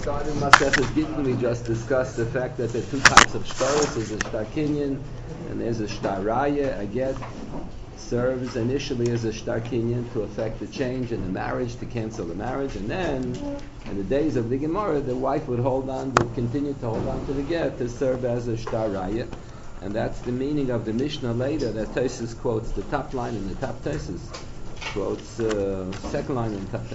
started Masechet Gittin, we just discussed the fact that there are two types of shtaros. There's a shtar kinyan and there's a shtar raya. A get serves initially as a shtar kinyan to effect the change in the marriage, to cancel the marriage, and then in the days of the Gemara, the wife would continue to hold on to the get to serve as a shtar raya. And that's the meaning of the Mishnah later that Tosfos quotes the top line in the top Tosfos. Quotes second line in the top.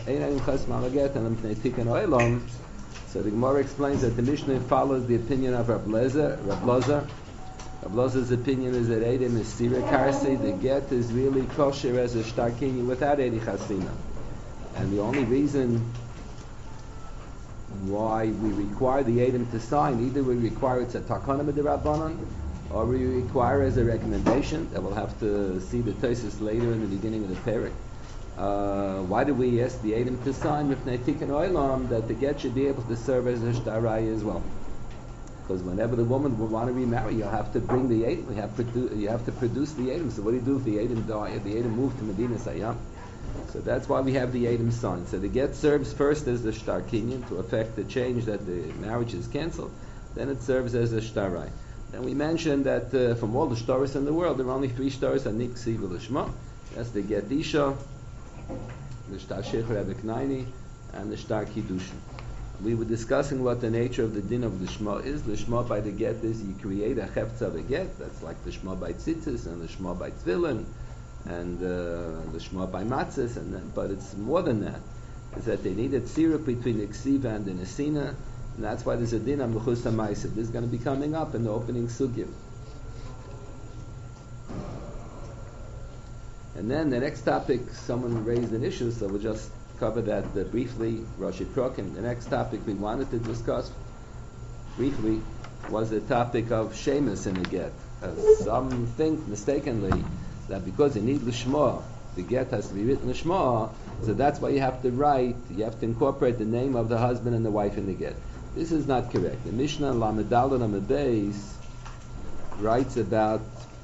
So the Gemara explains that the Mishnah follows the opinion of Rab Lezer. Rab Lezer's opinion is that Eidem is Sira Karsi. The get is really kosher as a shtar kinyan without Eidi Chasina. And the only reason why we require the Eidem to sign, either we require it's a takana b'derabbanan, or we require as a recommendation, that we'll have to see the Tosfos later in the beginning of the parak. Why do we ask the Eidem to sign with Neitik and Oilam that the get should be able to serve as a shtar raya as well? Because whenever the woman will want to remarry, you have to bring the Eidem. You have to produce the Eidem. So what do you do if the Eidem die? If the Eidem moved to Medina Sayyam? So that's why we have the Eidem signed. So the get serves first as the shtar kinyan to effect the change that the marriage is cancelled. Then it serves as a shtar raya. And we mentioned that from all the shtaros in the world, there are only three shtaros: Anik, Ksiv, Lishma. That's the get isha, the shtar shecher abeknaini, and the shtar kiddushin. We were discussing what the nature of the din of the shma is. The shma by the get is you create a chefza of a get. That's like the shma by tzitzis and the shma by tefillin and the shma by matzahs. But it's more than that. It's that they need a tziruk between the ksiva and the nesina. And that's why there's a din on Mechus HaMaaseh. This is going to be coming up in the opening sugya. And then the next topic, someone raised an issue, so we'll just cover that briefly. Rashi Krokim. The next topic we wanted to discuss briefly was the topic of shemus in the get. Some think mistakenly that because you need l'shma, the get has to be written l'shma, so that's why you have to incorporate the name of the husband and the wife in the get. This is not correct. The Mishnah Lamed Daled Amud Beis writes about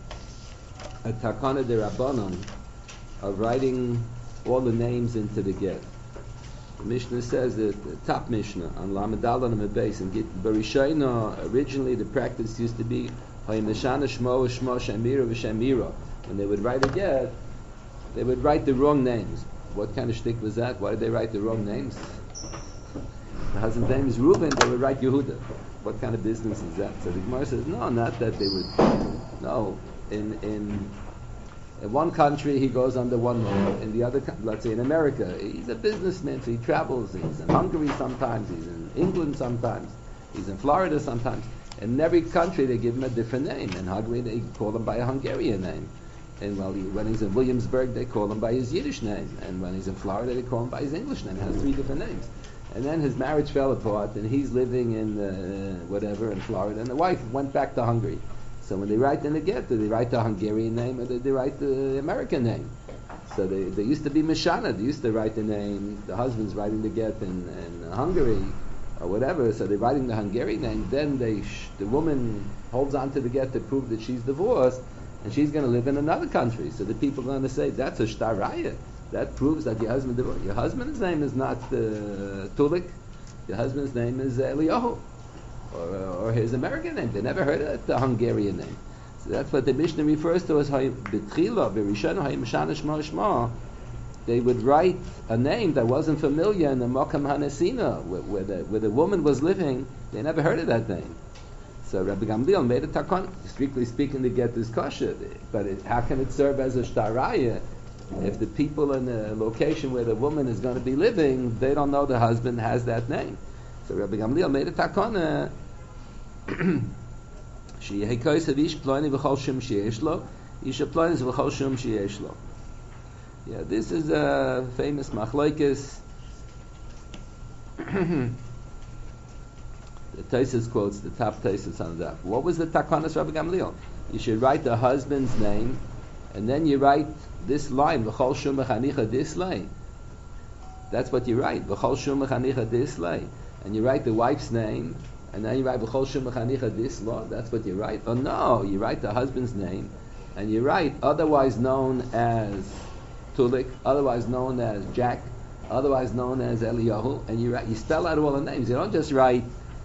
a takana derabbanan of writing all the names into the get. The Mishnah says that the top Mishnah on Lamed Daled Amud Beis and Barishayna, originally the practice used to be Hayimeshana Shmo Shmo Shamira v'Shamira. When they would write a get, they would write the wrong names. What kind of shtick was that? Why did they write the wrong names? The husband's name is Reuben, they would write Yehuda. What kind of business is that? So the Gemara says, no, not that they would. No, in one country he goes under one law. In the other, let's say in America, he's a businessman, so he travels. He's in Hungary sometimes, he's in England sometimes, he's in Florida sometimes. In every country they give him a different name. In Hungary they call him by a Hungarian name. And when he's in Williamsburg they call him by his Yiddish name. And when he's in Florida they call him by his English name. He has three different names. And then his marriage fell apart, and he's living in in Florida, and the wife went back to Hungary. So when they write in the get, do they write the Hungarian name or do they write the American name? So they used to be Mishana. They used to write the name. The husband's writing the get in Hungary or whatever. So they're writing the Hungarian name. Then the woman holds on to the get to prove that she's divorced, and she's going to live in another country. So the people are going to say that's a shtar raya. That proves that your husband's name is not Tulik. Your husband's name is Eliyahu, or his American name. They never heard of the Hungarian name. So that's what the Mishnah refers to as B'tchila, B'rishon, Hayimshana Shma Shma. They would write a name that wasn't familiar in the Mokam Hanesina, where the woman was living. They never heard of that name. So Rabbi Gamliel made a takon. Strictly speaking, to get this kosher, but how can it serve as a shtar raya? If the people in the location where the woman is going to be living, they don't know the husband has that name. So Rabbi Gamliel made a takana. Yeah, this is a famous machlokes. The Tosfos quotes the top Tosfos on that. What was the takanas Rabbi Gamliel? You should write the husband's name, and then you write this line, V'chol shum mechanicha dislay. That's what you write, V'chol shum mechanicha dislay. And you write the wife's name, and then you write V'chol shum mechanicha dislay. That's what you write. Oh no, you write the husband's name, and you write otherwise known as Tulik, otherwise known as Jack, otherwise known as Eliyahu, and you spell out all the names. You don't just write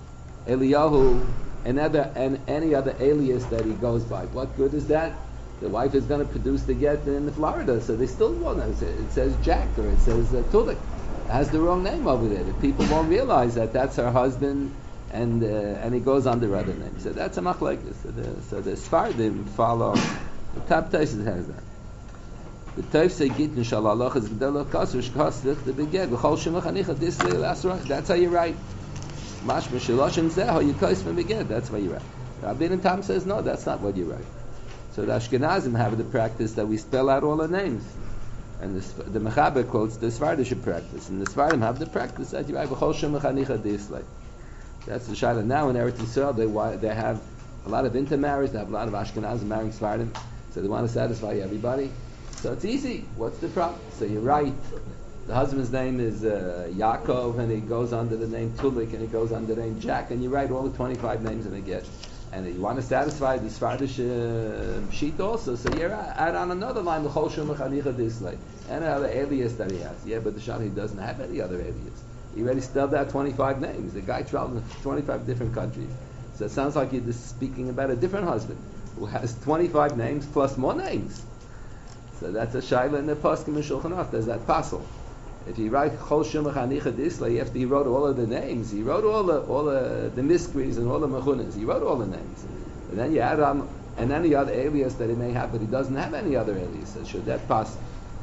Eliyahu and any other alias that he goes by. What good is that? The wife is going to produce the get in Florida, so they still won't know. It says Jack or it says Tulik. It has the wrong name over there. The people won't realize that that's her husband, and he goes under other names. So that's a machlekes. So the Sfardim follow. The top Taisus has that. The Taif say Git inshallah Allah is Gdela Kasr Shkaslich the Beged V'chol Shemach Anicha Dis Asrach. That's how you write. Mashma Shalosh and Zeho you kais from Beged. That's how you write. Rabbeinu Tam says no, that's not what you write. So the Ashkenazim have the practice that we spell out all the names, and the Mechaber quotes the Svardish practice, and the Svardim have the practice that you write V'chol Shemach Anicha Dislay. That's the Shaila. Now in Eretz Yisrael they have a lot of intermarriage. They have a lot of Ashkenazim marrying Svardim, so they want to satisfy everybody. So it's easy. What's the problem? So you write, the husband's name is Yaakov, and he goes under the name Tulik, and he goes under the name Jack, and you write all the 25 names in the get. And you want to satisfy the Svardish sheet also, so you add on another line, L'chol Shumach Anicha Dislay, and another alias that he has. Yeah, but the Shani doesn't have any other alias. He already spelled out 25 names. The guy traveled in 25 different countries. So it sounds like you're just speaking about a different husband who has 25 names plus more names. So that's a shaila in the Paskim and Shulchan Aruch. There's that puzzle. If you write Chol Shemach Anicha Dislay, after he wrote all of the names, he wrote all the mysteries and all the mechunas. He wrote all the names. And then you add on and any other alias that he may have, but he doesn't have any other alias. So should that pass?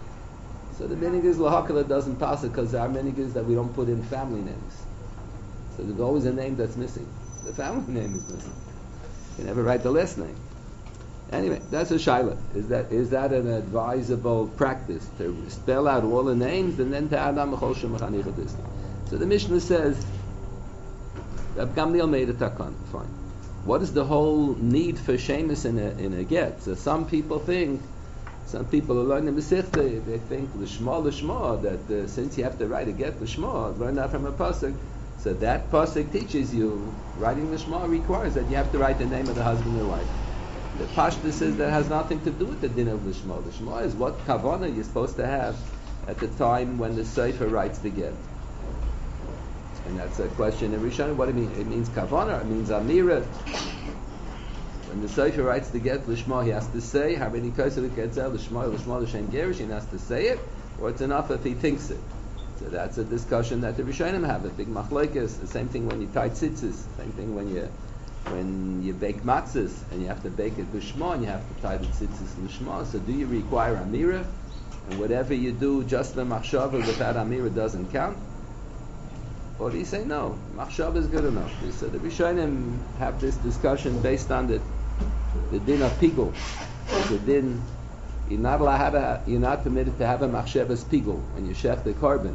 So the meaning is Lahakala doesn't pass it because there are many is that we don't put in family names. So there's always a name that's missing. The family name is missing. You never write the last name. Anyway, that's a shaila. Is that an advisable practice to spell out all the names and then to add on Mechol Shemach Anicha Dislay? So the Mishnah says Rab Gamliel made a takan. Fine. What is the whole need for shemus in a get? So some people are learning Masechta. They think l'shma that since you have to write a get l'shma, learn that from a pasuk. So that pasuk teaches you writing l'shma requires that you have to write the name of the husband or wife. The Pashta says that has nothing to do with the din of Lishma. Lishma is what kavana you're supposed to have at the time when the Sefer writes the get. And that's a question in Rishon. What do you mean? It means kavana, it means amira. When the Sefer writes the get Lishma, he has to say, Habeni Kosel Ketzel, Lishma, L'Shem Gerish, he has to say it, or it's enough if he thinks it. So that's a discussion that the Rishonim have, a big machlokes. The same thing when you tie tzitzis, same thing when you bake matzahs and you have to bake it b'shma and you have to tie the tzitzis l'shma. So do you require amira? And whatever you do just the machshava without amira doesn't count? Or do you say no? Machshava is good enough. So the Rishonim have this discussion based on the din of pigul. The din you're not permitted to have a machshavas pigul when you shech the korban.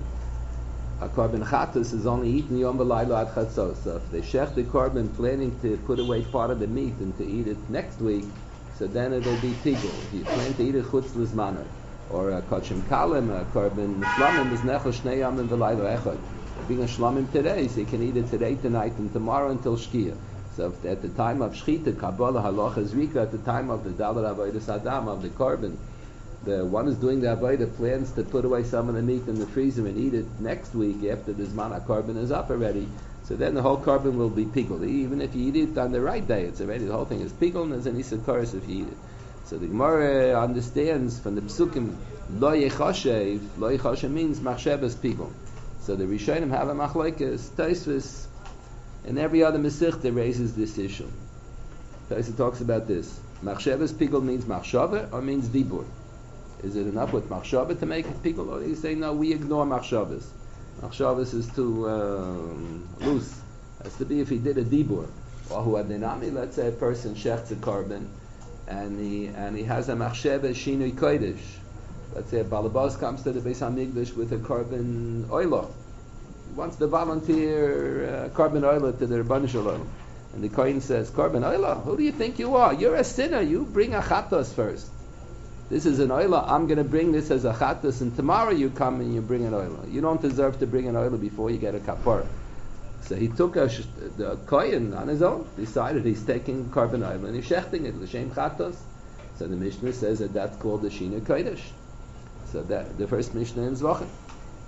A korban chatus is only eaten yom v'laylo ad chatzos. So if they shech the korban planning to put away part of the meat and to eat it next week, so then it'll be pigul. If you plan to eat it chutz l'zmaner, or a kochim kalim, a korban shlamim is nechel shnei yamim v'laylo echad. Being a shlamim today, so you can eat it today, tonight, and tomorrow until shkia. So if at the time of shchita, kabbalah halacha zrika, at the time of the dalar avodas adam of the korban, the one who's doing the avodah plans to put away some of the meat in the freezer and eat it next week after the zman korban is up already. So then the whole korban will be pigul. Even if you eat it on the right day, it's already the whole thing is pigul, and there's an isakaris if you eat it. So the Gemara understands from the psukim lo yechashev means machshavas pigul. So the Rishonim have a machlokes. Tosfos and every other Masechta raises this issue. Tosfos talks about this. Machshavas pigul means machshava or means dibur. Is it enough with machshava to make it pigul? Or do you say no? We ignore machshavas. Machshavas is too loose. It has to be if he did a dibur. Or who adinami. Let's say a person shechts a korban and he has a machshava shinui kodesh. Let's say a balabas comes to the Beis Hamikdash with a korban oila. He wants to volunteer korban oila to the Rebbeinu Shalom. And the Kohen says, korban oila, who do you think you are? You're a sinner. You bring a chatos first. This is an oila. I'm going to bring this as a chatos, and tomorrow you come and you bring an oila. You don't deserve to bring an oila before you get a kapara. So he took the Kohen on his own, decided he's taking korban oila and he's shechting it, l'shem chatos. So the Mishnah says that that's called the Shina Kodesh. So that the first Mishnah in Zvachim.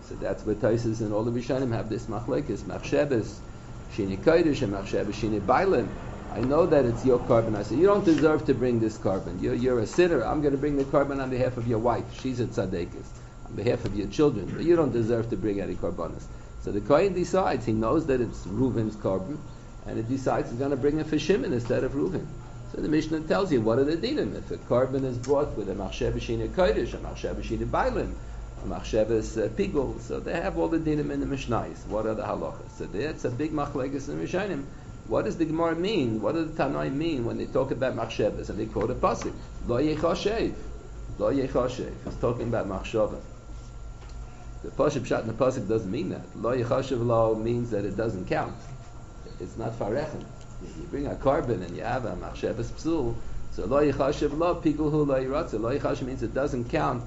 So that's where Taisus and all the Rishonim have this machlekes, machshavas, shini kodesh, and machshavas, shini bailim. I know that it's your carbon. I say, you don't deserve to bring this carbon. You're a sinner. I'm going to bring the carbon on behalf of your wife. She's a tzaddikus. On behalf of your children. But you don't deserve to bring any karbanos. So the Kohen decides, he knows that it's Reuven's carbon, and he decides he's going to bring it for Shimon instead of Reuven. So the Mishnah tells you, what are the dinim? If a carbon is brought with a machshavas shini kodesh, a machshavas shini bailim, a machshavas pigul, so they have all the dinim in the Mishnayos. What are the halachas? So that's a big machlekes in Rishonim. What does the Gemara mean? What does the Tanai mean when they talk about machshavas? And they quote a pasuk, lo yechashev, lo yechashev. It's talking about machshava. The pasuk pshat in the pasuk doesn't mean that. Lo yechashev lo means that it doesn't count. It's not farechem. You bring a carbon and you have a machshavas psul. So lo yechashev lo pikuhu lo yiratze. Lo yechashev means it doesn't count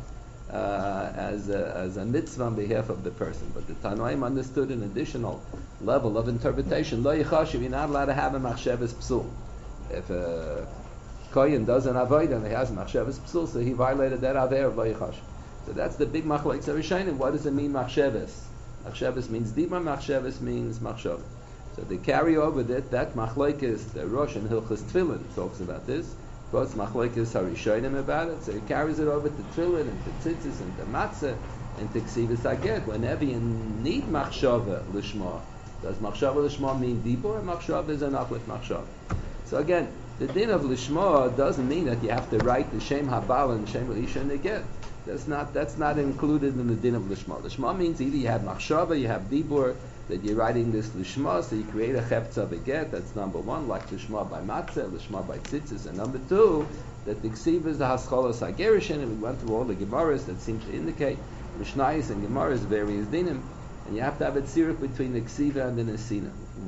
as a mitzvah on behalf of the person. But the Tanoim understood an additional level of interpretation. Lo yechashev, you're not allowed to have a machshavas psul. If a kohen does an avodah and he has a machshavas psul, so he violated that aver of lo yechashev. So that's the big machlekes of Rishonim. What does it mean machshavas? Machshavas means dibra, machshavas means machshav. So they carry over that machlekes, the Rosh and Hilchas Tefillin talks about this. Quotes machlekes Harishonim about it. So he carries it over to Tefillin and to tzitzis and to matzah and to ksivas haget. Whenever you need machshava lishma, does machshava lishma mean dibra, or machshava is enough with machshava? So again, the din of lishma doesn't mean that you have to write the shem habal and shem l'isha and get. That's not included in the din of lishma. Lishma means either you have machshava, you have dibur, that you're writing this lishma, so you create a chefza beget. That's number one, like lishma by matzah, lishma by tzitzis, and number two, that the ksiva is the hascholas hagerishin, and we went through all the gemaras that seem to indicate mishnayos and gemaras various dinim, and you have to have a tziruk between the ksiva and the nesina.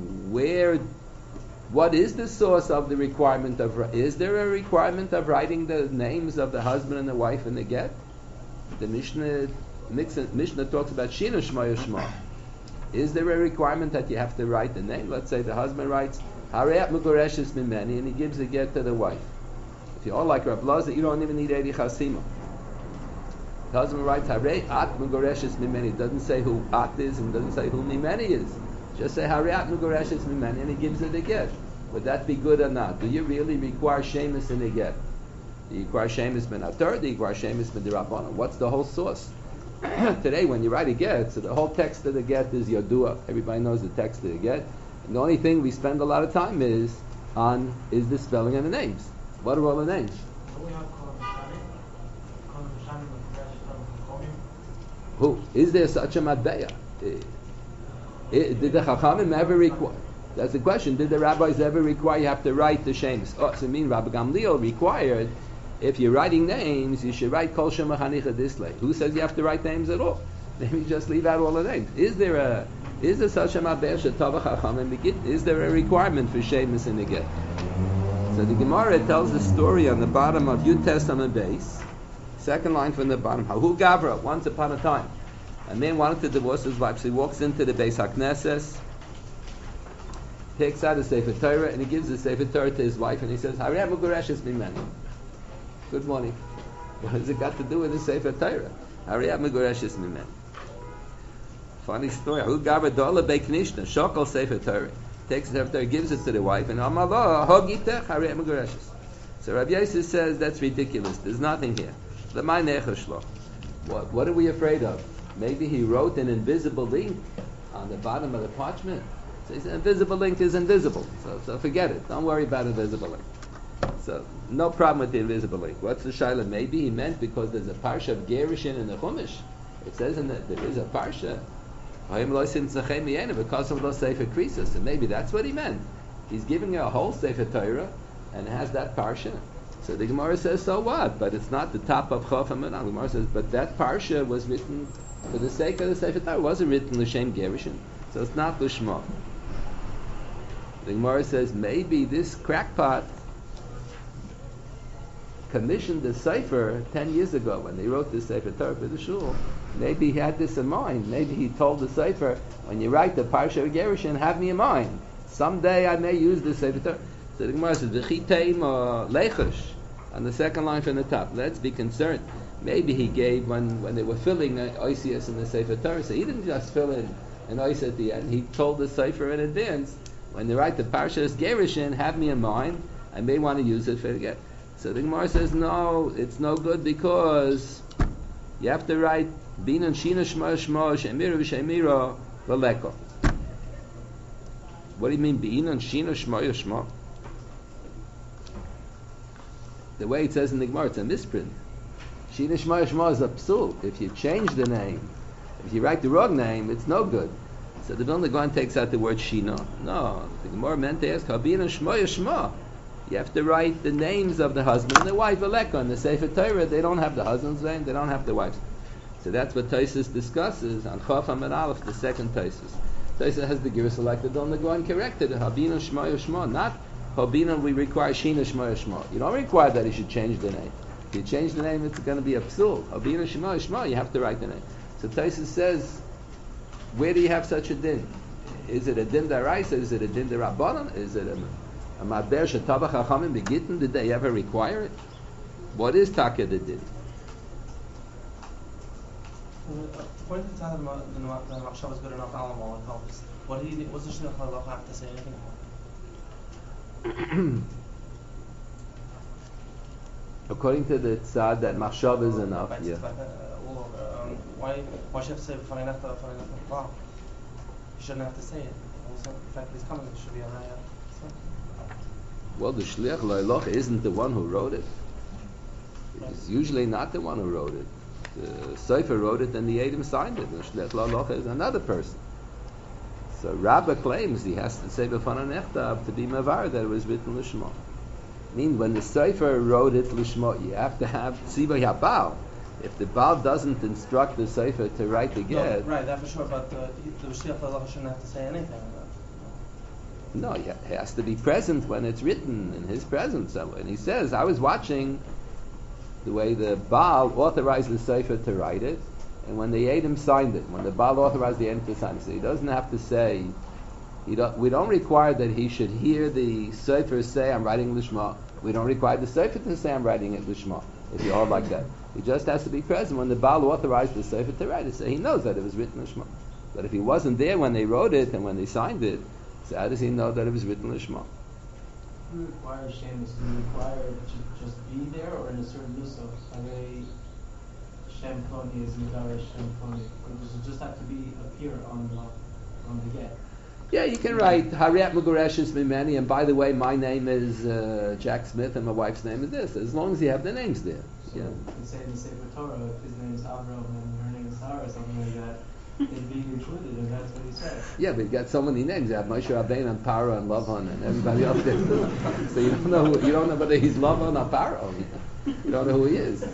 What is the source of the requirement of? Is there a requirement of writing the names of the husband and the wife in the get? The Mishnah talks about Shina Shma Yishma. Is there a requirement that you have to write the name? Let's say the husband writes Hareat Mugoreshes Mimeni, and he gives the get to the wife. If you're all like Rav Lazar, you don't even need Edi Chasima. The husband writes Hareat Mugoreshes Mimeni. It doesn't say who At is and doesn't say who Mimeni is. Just say Hareat Mugoreshes Mimeni, and he gives her the get. Would that be good or not? Do you really require Shemus in the get? Do you require Shemus ben Atar? Do you require Shemus ben Dirabbanan? What's the whole source? Today, when you write a get, so the whole text of the get is Yodua. Everybody knows the text of the get. And the only thing we spend a lot of time is the spelling of the names. What are all the names? Who? Is there such a Matbeya? Did the Chachamim ever require? That's the question. Did the rabbis ever require you have to write the Shemus? Oh, so I mean Rabbi Gamliel required, if you're writing names, you should write Kol Shem Chanicha Disley. Who says you have to write names at all? Maybe just leave out all the names. Is there such a Mabeh Shetavach Chachamim Begit? Is there a requirement for Shemus in the get? So the Gemara tells the story on the bottom of Yud Testament base, second line from the bottom. Hahu Gavra, once upon a time, a man wanted to divorce his wife, so he walks into the Beis HaKnesses, takes out a Sefer Torah, and he gives the Sefer Torah to his wife, and he says, Harei Mugoreshes Mimeni. Good morning. What has it got to do with the Sefer Torah? Harei Mugoreshes Mimeni. Funny story. Who gave a dollar beiknishna? Shokal Sefer Torah. Takes the Sefer Torah, gives it to the wife, and Amalah Hogitech Harei Mugoreshes. So Rabbi Yosef says that's ridiculous. There's nothing here. What are we afraid of? Maybe he wrote an invisible link on the bottom of the parchment. So he said, invisible link is invisible. So forget it. Don't worry about invisible link. So no problem with the invisible link. What's the shaila? Maybe he meant because there's a parsha of Gerushin in the Chumash. It says in that there is a parsha. Because of those Sefer Krisos. So maybe that's what he meant. He's giving her a whole Sefer Torah and has that parsha. So the Gemara says, so what? But it's not the top of Chof HaManah. The Gemara says, but that parsha was written for the sake of the Sefer Torah. It wasn't written L'Shem Gerushin. So it's not L'Shma. The Gemara says, maybe this crackpot commissioned the Sefer 10 years ago when they wrote this Sefer Torah for the Shul. Maybe he had this in mind. Maybe he told the Sefer, when you write the Parsha of Gerushin, have me in mind. Someday I may use this Sefer Torah. So the Gemara says, V'chiteim lechush, on the second line from the top. Let's be concerned. Maybe he gave when they were filling Oisius in the Sefer Torah. So he didn't just fill in an Ois at the end. He told the Sefer in advance, when they write the Parshas Gerushin, have me in mind. I may want to use it for the get. So the Gemara says, no, it's no good because you have to write Binan Shina Shma Shma Shemira V'Shemira V'Leko. What do you mean Binan Shina Shma Shma? The way it says in the Gemara, it's a misprint. Shina Shma Shma is a psul. If you change the name, if you write the wrong name, it's no good. So the Vilna Gaon takes out the word Shina. No, the Gemara meant to ask Binan Shma Shma. You have to write the names of the husband and the wife. V'Leko. In the Sefer Torah, they don't have the husband's name, they don't have the wife's. So that's what Tosfos discusses on Chaf Amud Aleph, the second Tosfos. Tosfos has the Girsa like the Vilna Gaon corrected it. Habina Shma Shma, not Habina. We require Shina Shma Shma. You don't require that he should change the name. If you change the name, it's going to be a psul. Habina Shma Shma. You have to write the name. So Tosfos says, where do you have such a din? Is it a din daraisa? Is it a din darabanan? Is it a madber shetabach hachamim begitten? Did they ever require it? What is taka the din? According to Tanna, the Machshav is good enough. Alamal it helps. What do you? What's the Shulchan Aruch have to say anything about? According to the tzad, that Machshav is enough. Yeah. Why should you have to say Fanei Nechta? Wow. You shouldn't have to say it. Also, the fact that he's coming, it should be a raya. Well, the Shliach Lo'eloch isn't the one who wrote it. It's usually not the one who wrote it. The Sefer wrote it and the Edom signed it. The Shliach Lo'eloch is another person. So Rabbah claims he has to say B'fanei Nechta to be Mavar that it was written Lishma. I mean, when the Sefer wrote it Lishma, you have to have Tzivah Yabal. If the Baal doesn't instruct the Sefer to write the get... No, right, that for sure, but the Shliach Lo'eloch shouldn't have to say anything about it. No, he has to be present when it's written, in his presence. And he says, I was watching the way the Baal authorized the Sefer to write it, and when the Edom signed it, when the Baal authorized the Edom to sign it, so he doesn't have to say, we don't require that he should hear the Sefer say, I'm writing Lishma. We don't require the Sefer to say, I'm writing it Lishma, if you hold like that. He just has to be present when the Baal authorized the Sefer to write it, so he knows that it was written Lishma. But if he wasn't there when they wrote it and when they signed it, so how does he know that it was written Lishma? Do you require Shemus? Do you require to just be there or in a certain nusach? Shem Ploni is Midara Shem Ploni. Or does it just have to appear on the get? Yeah, you can write Hariat Megureshes Mimeni, and by the way, my name is Jack Smith and my wife's name is this, as long as you have the names there. So you say in the Sefer Torah, if his name is Avram and her name is Sarah or something like that, it'd be included, and that's what he said. Yeah, but you got so many names. You have Moshe Rabbeinu and Paro and Lavan and everybody else there. So you don't know whether he's Lavan or Paro. You don't know who he is.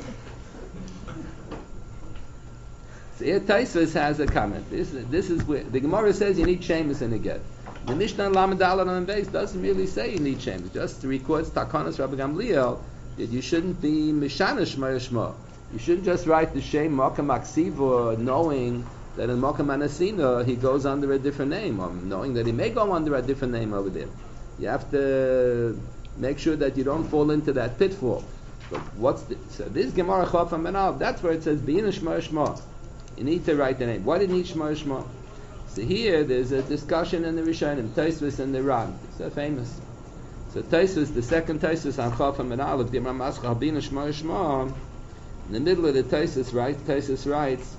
So here Tosfos has a comment. This is where the Gemara says you need Shemus in a get. The Mishnah Lamed Daled on the base doesn't really say you need Shemus. Just records Takanas Rabbi Gamliel that you shouldn't be Mishana Shma Shma. You shouldn't just write the Shem Makam Aksiva knowing that in Makam Anasina he goes under a different name, or knowing that he may go under a different name over there. You have to make sure that you don't fall into that pitfall. But so this Gemara Chaf Amud, that's where it says Bein Shma Shma. You need to write the name. Why did you need Shma Shma? So here there's a discussion in the Rishonim, Tosfos and the Ran. So famous. So Tosfos, the second Tosfos on Chaf Amud, the Gemara Maschal Bein Shma Shma. In the middle of the Tosfos writes,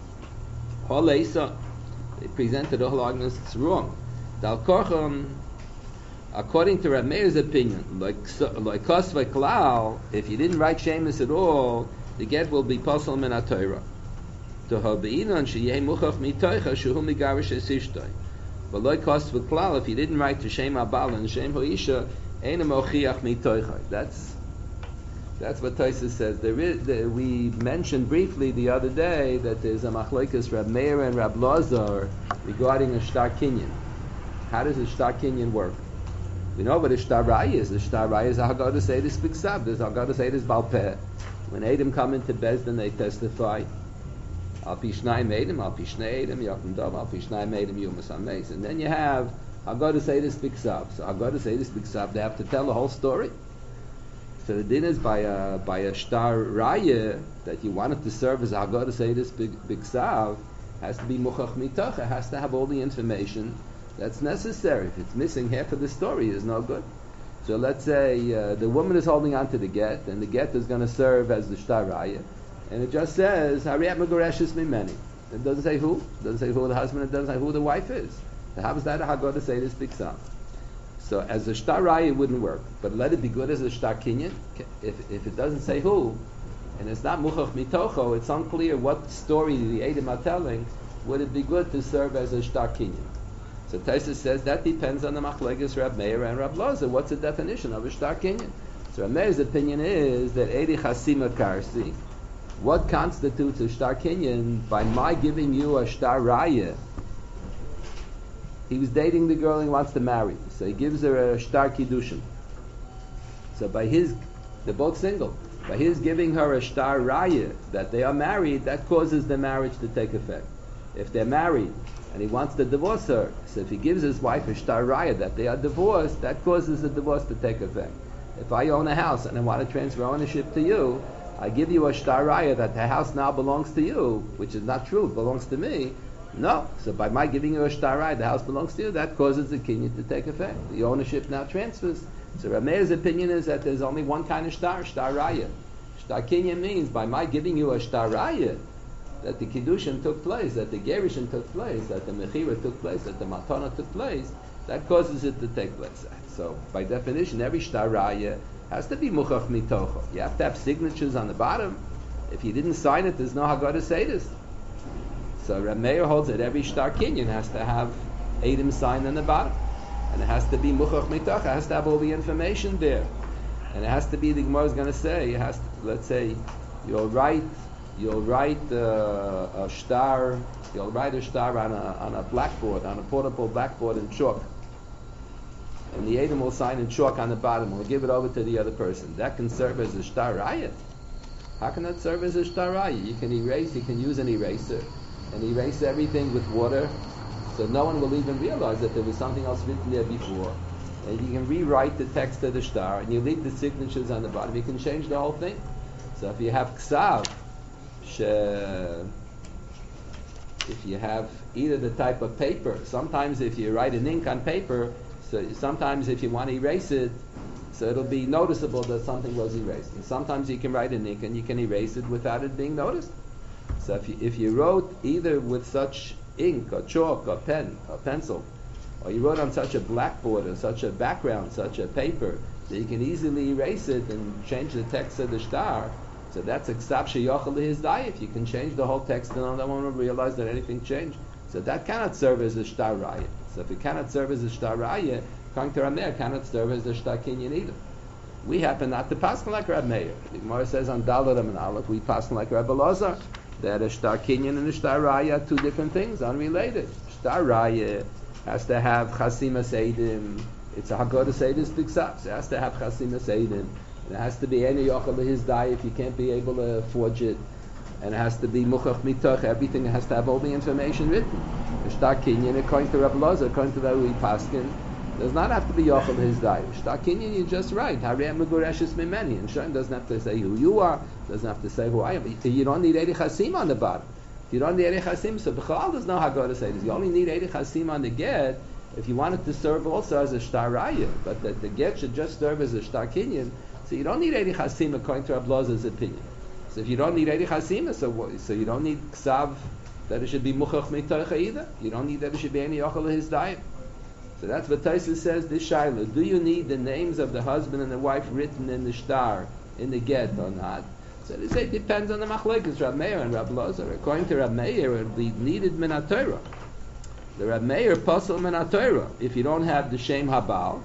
they presented the whole argument, it's wrong. Dal Korcham, according to Reb Meir's opinion, like Kosva Klal, if you didn't write Shemus at all, the get will be Posel Min HaTorah. To Habe'inon Sheyeh Muchach Mitoicha Shehu Megarish Esishtoi. But like Kosva Klal, if you didn't write to Shem Abal and Shem Hoisha, Eina Mochiach Mitoicha. That's what Tosfos says. We mentioned briefly the other day that there's a machlokes Reb Meir and Reb Lazar regarding a shtar kinyan. How does a shtar kinyan work? We know what a shtar raya is. A shtar raya is a Haggadah Seiris B'Ksav. There's Haggadah Seiris Balpeh. When Edom come into Bezdin, they testify. Al Pishnai Edom, Al Pishnei Edom, Yakum Dov, Al Pishnai Edom, Yumas Ameis. And then you have Haggadah Seiris B'Ksav. So Haggadah Seiris B'Ksav, they have to tell the whole story. So the din is by a star raya that you wanted to serve as Haggadah say this big sav has to be muchach mitoch. It has to have all the information that's necessary. If it's missing half of the story, it's no good. So let's say the woman is holding on to the get, and the get is going to serve as the star raya, and it just says Hariyat Megoreshes Mimeni. It doesn't say who. It doesn't say who the husband. It doesn't say who the wife is. So how is that a Haggadah say this big sav? So as a star raya it wouldn't work, but let it be good as a star kinyan. If it doesn't say who, and it's not muchach mitocho, it's unclear what story the Eidim are telling. Would it be good to serve as a star kinyan? So Taisa says that depends on the machlekes Rab Meir and Rab Loza. What's the definition of a star kinyan? So Rab Meir's opinion is that Edi Chasima Karsi. What constitutes a star kinyan? By my giving you a star raya. He was dating the girl and he wants to marry. So he gives her a shtar kiddushin. So they're both single. By his giving her a shtar raya that they are married, that causes the marriage to take effect. If they're married and he wants to divorce her, so if he gives his wife a shtar raya that they are divorced, that causes the divorce to take effect. If I own a house and I want to transfer ownership to you, I give you a shtar raya that the house now belongs to you, which is not true, it belongs to me. No. So by my giving you a shtar raya, the house belongs to you, that causes the kinyan to take effect. The ownership now transfers. So Rameir's opinion is that there's only one kind of shtar raya. Shtar kinyan means by my giving you a shtar raya, that the kiddushin took place, that the gerushin took place, that the mechira took place, that the matana took place, that causes it to take place. So by definition, every shtar raya has to be muchach mitocho. You have to have signatures on the bottom. If you didn't sign it, there's no Haggadah Seidos. So Reb Meir holds that every shtar kinyan has to have Eidim signed on the bottom, and it has to be muchach mitoch. It has to have all the information there, and it has to be. The Gemara is going to say, it has to, let's say, you'll write a shtar on a blackboard, on a portable blackboard in chalk, and the Eidim will sign in chalk on the bottom. We'll give it over to the other person. That can serve as a shtar raya. How can that serve as a shtar raya? You can erase. You can use an eraser and erase everything with water, so no one will even realize that there was something else written there before. And you can rewrite the text of the shtar, and you leave the signatures on the bottom. You can change the whole thing. So if you have ksav, if you have either the type of paper, sometimes if you write an ink on paper, so sometimes if you want to erase it, so it'll be noticeable that something was erased. And sometimes you can write an ink and you can erase it without it being noticed. So if you wrote either with such ink or chalk or pen or pencil, or you wrote on such a blackboard or such a background, such a paper, that you can easily erase it and change the text of the shtar, so that's a ksav sheyochel his dayif. You can change the whole text and no one will realize that anything changed. So that cannot serve as a shtar raya. So if it cannot serve as a shtar raya, according to Reb Meir, cannot serve as a shtar kinyan either. We happen not to pass like Reb Meir. The Gemara says on Dalet and Aleph, we pass like Reb Elazar, that a shtar kinyan and a shtar raya are two different things, unrelated. Shtar raya has to have chasimas eidim. It's a Haggadah Seidos b'ksav. It has to have chasimas eidim. And it has to be any yochel his die if you can't be able to forge it. And it has to be muchach mitoch. Everything has to have all the information written. A shtar kinyan, according to Reb Elazar, according to the Ui Paskin, does not have to be yochel his die. Shtar kinyan, you're just right. Hariyat Megoreshes Mimeni. And Shem doesn't have to say who you are. Doesn't have to say who I am. You don't need Eidi Chasim on the bottom. If you don't need Eidi Chasim, so B'chal there's no Haggadah Seidos. You only need Eidi Chasim on the get if you want it to serve also as a shtar raya. But that the get should just serve as a shtar kinyan. So you don't need Eidi Chasim according to Reb Elazar's opinion. So if you don't need Eidi Chasim, so you don't need ksav that it should be muchach mitocha either. You don't need that it should be any yochel his diet. So that's what Tosfos says. This shaila: do you need the names of the husband and the wife written in the shtar in the get or not? So they say it depends on the machlekes Reb Meir and Reb Elazar. According to Reb Meir, it would be needed min haTorah. The Reb Meir pasal min haTorah. If you don't have the shem habal,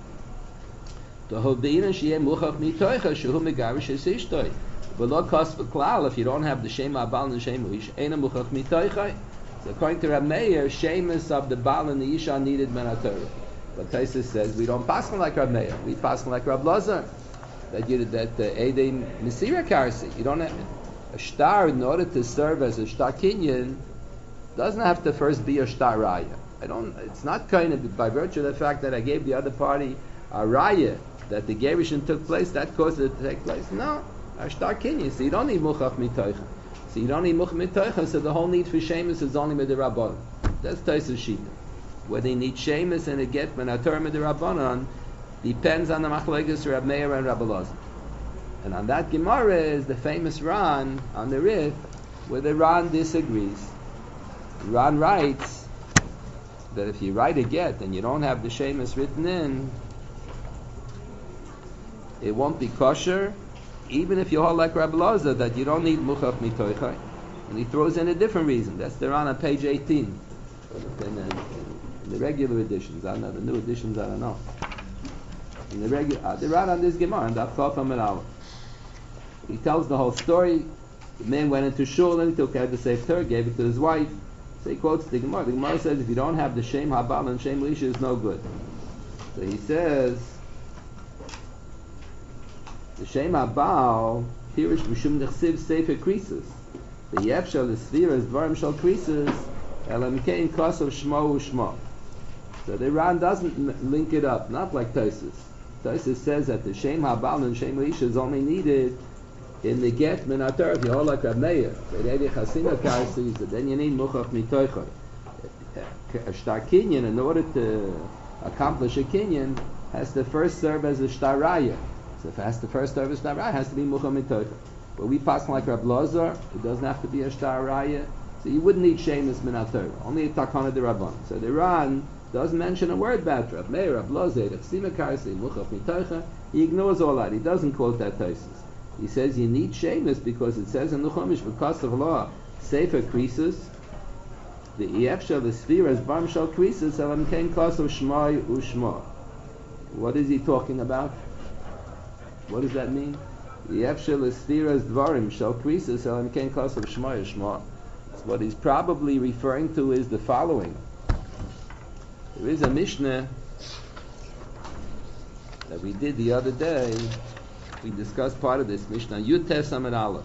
the hodina sheyeh muchach mitocha shehu megarish es ishtoi. V'lo kos v'klal. If you don't have the shem habal and the shem ish, eina muchach mitocha. So according to Reb Meir, shemus of the bal and the isha needed min haTorah. But Tosfos says we don't pass like Reb Meir. We pass like Reb Elazar. That Eidei Mesira Karsi. You don't have a shtar in order to serve as a shtar kinyan doesn't have to first be a shtar raya. It's not kind of by virtue of the fact that I gave the other party a raya that the Gerushin took place, that caused it to take place. No, Ashtar Kinyan. So you don't need Muchach Mitoicha. So you don't need Muchach Mitoicha, so the whole need for Shemus is only Midirabbanan. That's Taisus Shita. Whether you need Shemus and a get Menator Midirabbanan depends on the Machlekes Rab Meir and Rab Elazar. And on that Gemara is the famous Ran on the Rif, where the Ran disagrees. Ran writes that if you write a get and you don't have the Shemus written in, it won't be kosher, even if you hold like Rabbi Elazar that you don't need Muchach Mitoichai. And he throws in a different reason. That's the Ran on page 18. In the regular editions, I don't know, the new editions, I don't know. In the Ran on this Gemara, and that Chafam and Aleph. He tells the whole story. The man went into shul and he took out the Sefer Torah, gave it to his wife. So he quotes the Gemara. The Gemara says if you don't have the Shem Habal and Shem Lisha, it's no good. So he says the Shem Habal Pirish Mishum Nechsiv Sefer Krisus. The Yefshal is Sviras Dvarim Shal Krisus Elam Kein Kosov Shmo U'Shmo. So the Ran doesn't link it up, not like Tosfos. Tosfos says that the Shem Habal and Shem Lisha is only needed in the get Menator. If you hold like Rab Meir, then you need Muchach Mitoichai. A Shtar Kinyan, in order to accomplish a Kinyan, has to first serve as a Shtar Raya. So if it has to first serve as a Shtar Raya, it has to be Muchach Mitoichai. But we pass like Rab Elazar, it doesn't have to be a Shtar Raya. So you wouldn't need Shemus Menator, only a Takana de Rabban. So the Ran doesn't mention a word about Rab Meir, Rab Elazar, Chsima Karsi, Muchach Mitoichai. He ignores all that. He doesn't quote that Tosfos. He says you need Shemus because it says in the Chumash because of law Sefer Krisus the Efshel the Sphira is Barm Shal Krisus Elam Kein Kos of Shmai U'Shma. What is he talking about? What does that mean? The Efshel the Sphira is Dvarim Shal Krisus Elam Kein Kos of Shmai U'Shma. So what he's probably referring to is the following. There is a Mishnah that we did the other day. We discussed part of this Mishnah, Yud Tes Amud Aleph.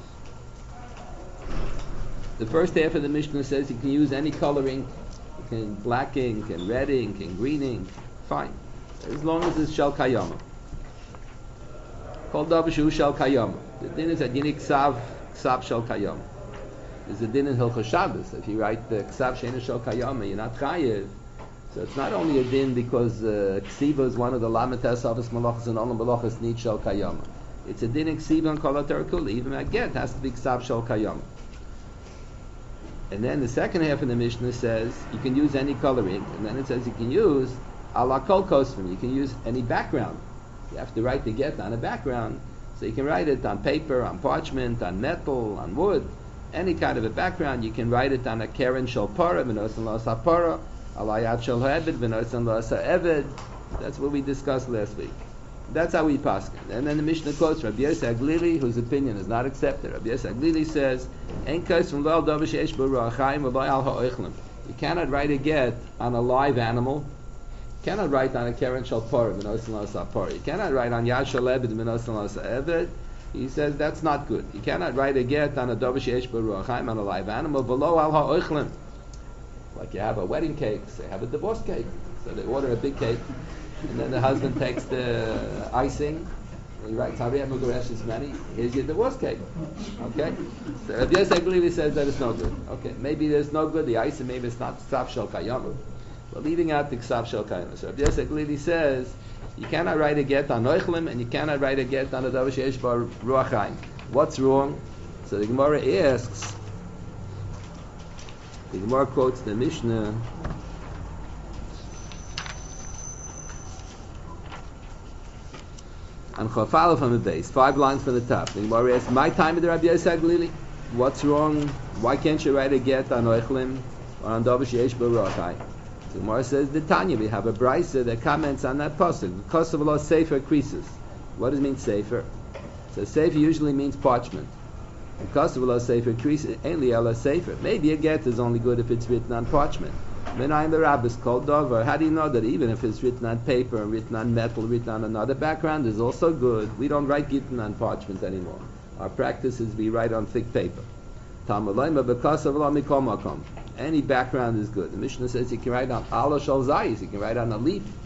The first half of the Mishnah says you can use any color ink, you can black ink and red ink and green ink, fine, as long as it's Shel Kayama. Called Davashu Shel Kayama. The din is that you need Ksav Shel Kayama. There's a din in Hilchos Shabbos. If you write the Ksav Sheina Shel Kayama, you're not Chayev. So it's not only a din because Ksiva is one of the Lametes Avos Malachas and Olam Malachas need Shel Kayama. It's a din in Ksiva and Kol HaTorah. Even a get has to be Ksav Shel Kayama. And then the second half of the Mishnah says you can use any color ink, and then it says you can use ala kol kosvim. You can use any background. You have to write the get on a background, so you can write it on paper, on parchment, on metal, on wood, any kind of a background. You can write it on a keren shel para, v'nosan lo asa para, ala yad shel ha'eved, v'nosan lo asa eved. That's what we discussed last week. That's how we paskin. And then the Mishnah quotes Rabbi Yosef Aglili, whose opinion is not accepted. Rabbi Yosef Aglili says, "En kos from lo davar sheyesh bo ruachayim v'lo al ha'oichlim." You cannot write a get on a live animal. You cannot write on a keren shel parah v'nosan lo asa parah. You cannot write on yad shel eved v'nosan lo asa eved. He says that's not good. You cannot write a get on a davar sheyesh bo ruachayim on a live animal v'lo al ha'oichlim. Like you have a wedding cake, they have a divorce cake, so they order a big cake. And then the husband takes the icing, and he writes, Harei Mugaresh is many, here's your divorce cake. Okay? So Rabbi Yosef Aglili says that it's no good. Okay, maybe there's no good, the icing, maybe it's not Ksav Shel Kayama. We're leaving out the Ksav Shel Kayama. So Rabbi Yosef Aglili says, you cannot write a get on Noichlim, and you cannot write a get on a Davar Sheyesh Bo Ruach Chaim. What's wrong? So the Gemara asks, the Gemara quotes the Mishnah, and Chafal from the base, 5 lines from the top. The Gemara asks, my time of the Rabbi Yosef Aglili, what's wrong? Why can't you write a get on Oichlim or on Davar Sheyesh Bo Ruach Chaim? The Gemara says, the Tanya, we have a brisa that comments on that pasuk. Because of law, Sefer Krisus. What does it mean, Sefer? So Sefer usually means parchment. Because of law, Sefer Krisus, ain't Allah Sefer. Maybe a get is only good if it's written on parchment. Menayim the rabbis called Dover. How do you know that even if it's written on paper and written on metal, written on another background, is also good? We don't write Gittin on parchment anymore. Our practice is we write on thick paper. Any background is good. The Mishnah says you can write on ala shal zayis, you can write on a leaf.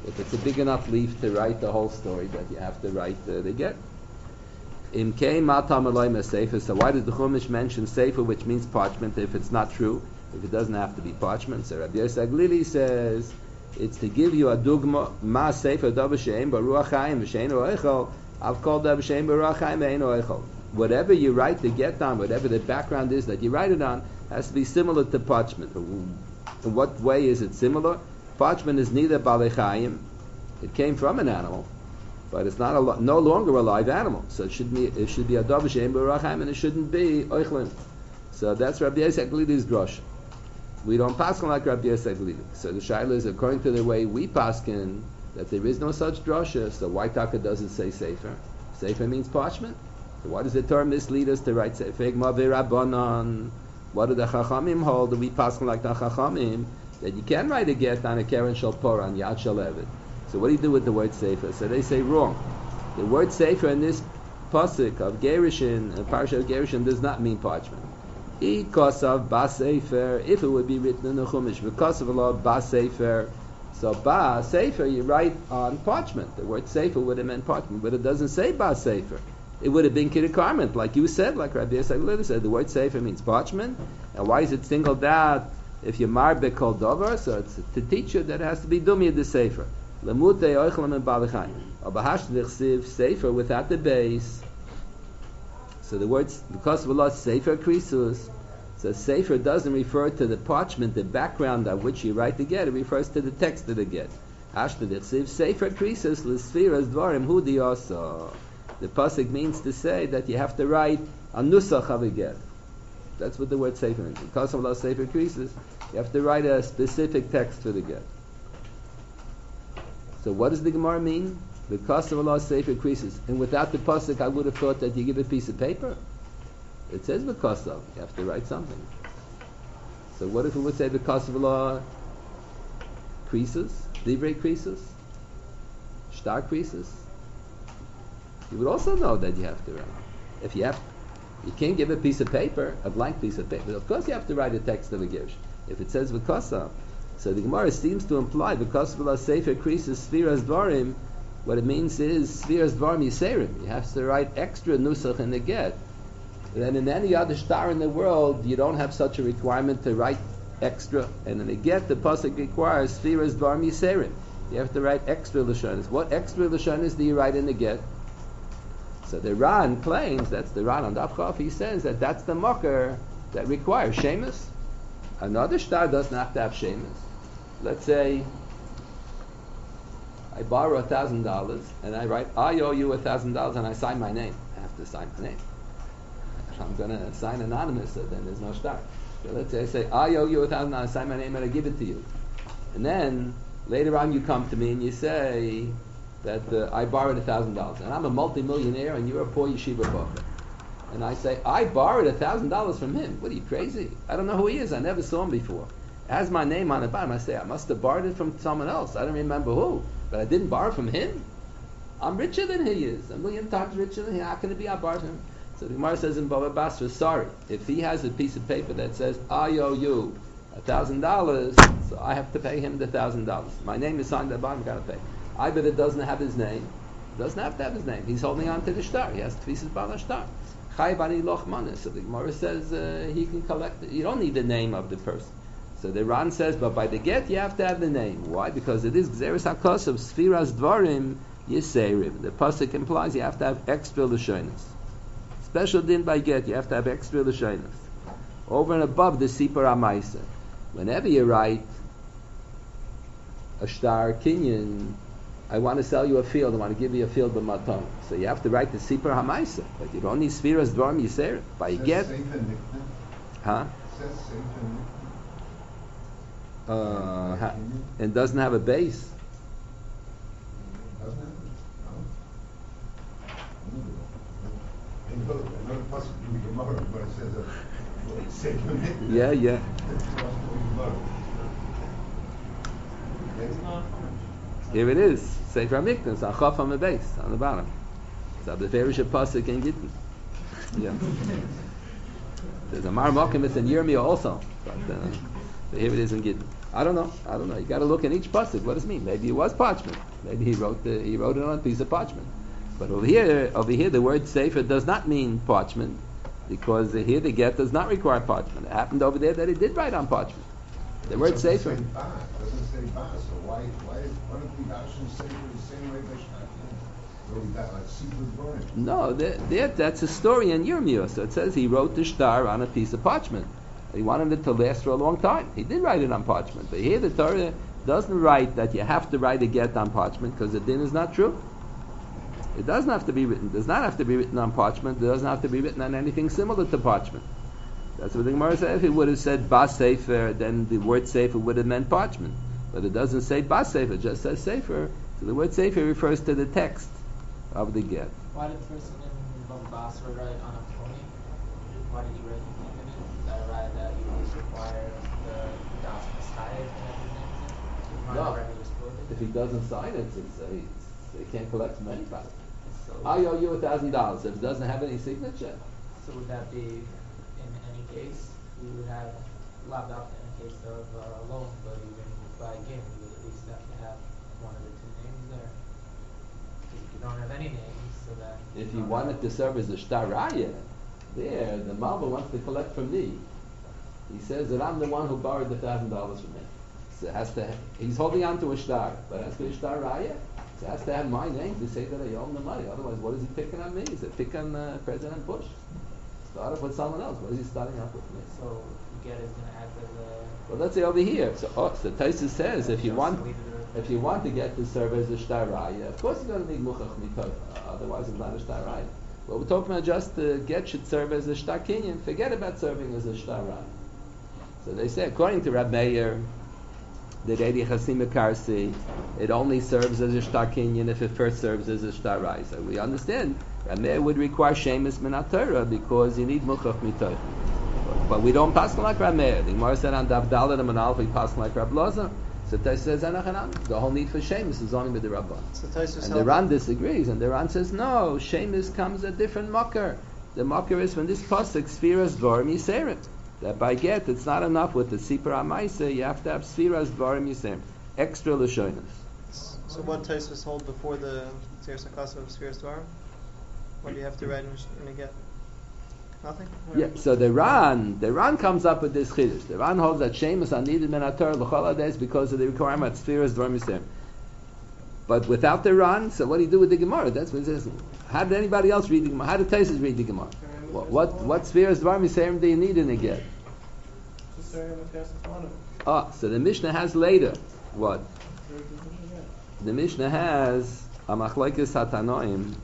if it's a big enough leaf to write the whole story, that you have to write the get. Im kei matam aloyim sefer. So why does the Chumash mention sefer, which means parchment, if it's not true, if it doesn't have to be parchment? So Rabbi Yosef Aglili says it's to give you a dugma ma sefer davar she'ein baruach chaim v'she'eino oichel. I've called davar she'ein baruach chaim v'eino oichel. Whatever you write the get on, whatever the background is that you write it on, has to be similar to parchment. In what way is it similar? Parchment is neither balei chayim, it came from an animal, but it's not no longer a live animal. So it should be a davar she'ein baruach chaim, and it shouldn't be oichlin. So that's Rabbi Yosef Aglili's drush. We don't paskin like Rabbi Yosef Aglili. So the shaila is, according to the way we paskin, that there is no such drasha. So why Taka doesn't say sefer? Sefer means parchment. So why does the Torah mislead us to write sefer? What do the Chachamim hold? Do we paskin like the Chachamim that you can write a get on a keren shel porah on yad shel eved? So what do you do with the word sefer? So they say wrong. The word sefer in this pasuk of Gerushin, Parashat of Gerushin, does not mean parchment. Because of bas sefer, if it would be written in the Chumash, because of a law bas sefer, so bas sefer you write on parchment. The word sefer would have meant parchment, but it doesn't say bas sefer. It would have been kiddush, like you said, like Rabbi Yosef said. The word sefer means parchment, and why is it singled out? If you marbe kol davar, so it's to teach you that it has to be dumya the sefer. Lemutei oichlem and balachayim. Abahashlich sefer without the base. So the words, because of Allah, sefer krisus, so sefer doesn't refer to the parchment, the background of which you write the get. It refers to the text of the get. Hashlich sefer krisus l'sfiras dvarim hudi also. The pasuk means to say that you have to write a nusach of a get. That's what the word sefer means. Because of Allah, sefer krisus, you have to write a specific text for the get. So what does the Gemara mean? Because of Allah, sefer krisus. And without the pasuk, I would have thought that you give a piece of paper. It says because of. You have to write something. So what if it would say because of Allah, krisus, divrei krisus, shtar krisus? You would also know that you have to write. If you can't give a piece of paper, a blank piece of paper. Of course, you have to write a text of a gish. If it says because of, so the Gemara seems to imply because of Allah, sefer krisus, sfiras dvarim. What it means is sfiras dvarim yiserim. You have to write extra nusach in the get. And in any other star in the world, you don't have such a requirement to write extra. And in the get, the pasuk requires sfiras dvarim yiserim. You have to write extra lashonis. What extra lashonis do you write in the get? So the Ran claims, that's the Ran on Daf Chaf, he says that that's the mocker that requires shemus. Another star doesn't have to have shemus. Let's say I borrow $1,000 and I write, I owe you $1,000 and I sign my name. I have to sign my name. If I'm going to sign anonymous, so then there's no star. So let's say I say, I owe you $1,000, I sign my name and I give it to you. And then later on you come to me and you say that I borrowed $1,000 and I'm a multimillionaire and you're a poor yeshiva bacher. And I say, I borrowed $1,000 from him. What are you, crazy? I don't know who he is. I never saw him before. It has my name on the bottom. I say, I must have borrowed it from someone else. I don't remember who. But I didn't borrow from him. I'm richer than he is. A million times richer than he. How can it be I borrowed from him? So the Gemara says in Baba Basra, sorry, if he has a piece of paper that says, I owe you $1,000, so I have to pay him the $1,000. My name is signed at the bottom, I've got to pay. I bet it doesn't have his name. It doesn't have to have his name. He's holding on to the star. He has pieces of the star. Chay bani loch manis. So the Gemara says he can collect it. You don't need the name of the person. So the Ran says, but by the get you have to have the name. Why? Because it is Gzeres HaKosav, Sfiras Dvarim, Yiseirim. The pasuk implies you have to have extra Lashonis. Special din by get, you have to have extra Lashonis. Over and above the Sipar HaMaisa. Whenever you write a star kinyan, I want to sell you a field, I want to give you a field of maton. So you have to write the Sipar HaMaisa. But you don't need Sfiras Dvarim Yiseirim. By get... Huh? And doesn't have a base. Yeah. Here it is. Sefer HaMikdash, Achaf on the base, on the bottom. So the Ferisha Pasuk in Gittin. Yeah. There's a Mar Mokim, it's in Yirmiyah also. But here it is in Gittin. I don't know. You got to look in each pasuk. What does it mean? Maybe it was parchment. Maybe he wrote it on a piece of parchment. But over here, the word sefer does not mean parchment, because here the get does not require parchment. It happened over there that he did write on parchment. The word sefer. It doesn't say ba. So why don't we actually sefer the same way where we got like seafood burning? No, that's a story in Yirmiyah. So it says he wrote the shtar on a piece of parchment. He wanted it to last for a long time. He did write it on parchment. But here the Torah doesn't write that you have to write a get on parchment, because the din is not true. It doesn't have to be written. It does not have to be written on parchment. It doesn't have to be written on anything similar to parchment. That's what the Gemara said. If it would have said bas sefer, then the word sefer would have meant parchment. But it doesn't say bas sefer, it just says sefer. So the word sefer refers to the text of the get. Why did the person in Bombasra write on a pony? Why did he write in Yemeni? That write that he was required the Das Messiah and everything? No. No. If he doesn't sign it, they can't collect from anybody. So, I owe you $1,000. If it doesn't have any signature, so would that be, in any case, we would have lobbed up in a case of loan, but even by game, we would at least have to have one of the two names there. If you don't have any names, so then... if you wanted to serve as a shtar raya, there the Malva wants to collect from me. He says that I'm the one who borrowed the $1,000 from me. So he's holding on to a shtar, but it has to be a shtar raya. So it has to have my name to say that I owe him the money. Otherwise, what is he picking on me? Is it picking on President Bush? Start off with someone else. What is he starting off with me? So get is going to act as a... Well, let's say over here. So Taisus says if you want to get to serve as a shtar raya, of course you're going to need muchach mitoch. Otherwise, it's not a shtar raya. But we're talking about just the get should serve as a shtar kinyan. Forget about serving as a shtar raya. So they say, according to Rab Meir, the Redi Chasim Karsi, it only serves as a shtar kinyan if it first serves as a shtar raya. So we understand Rab Meir would require shemus min Torah because you need muchach mitoch. But we don't pass like Rab Meir. The Gemara said on Dav Dalet and Manal we pass like Rab Loza. So Tais says the whole need for shemus is only with the Rabban. So And the Ran disagrees, and the Ran says no, shemus comes a different mocker. The mocker is when this pasuk Sfiras Dvarim Yiseret. That by get it's not enough with the Sipur Amaisa, you have to have Sfiras Dvarim Yiseret. Extra Lashonis. So what Tosfos hold before the Tzir Sakasa of Sfiras Dvarim? What do you have to write in a get? Nothing? Yeah, so the Ran comes up with this chiddush. The Ran holds that shemus are needed min haTorah l'chol hadays because of the requirement of Sfiras Dvarim Yiseret. But without the Ran, so what do you do with the Gemara? That's what it says. How did anybody else read the Gemara? How did Tosfos read the Gemara? What Sfiras Dvarim Yiseret do you need in a get? So the Mishnah has later what? The Mishnah has a machlokes hatanoim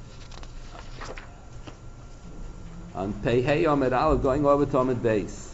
on Pehei Omed Aleph going over to Omed Beis.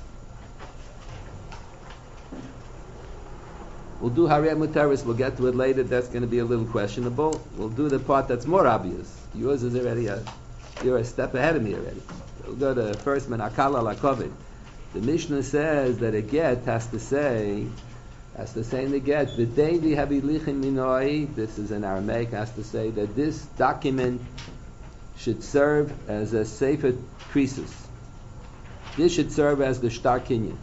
We'll do Harei Muteris, we'll get to it later, that's going to be a little questionable. We'll do the part that's more obvious. Yours is already you're a step ahead of me already. We'll go to first Menakala Lakovid. The Mishnah says that a get has to say in the get, V'dein li habilichim minoi, this is in Aramaic, has to say that this document should serve as a sefer krisus. This should serve as the shtar kinyan.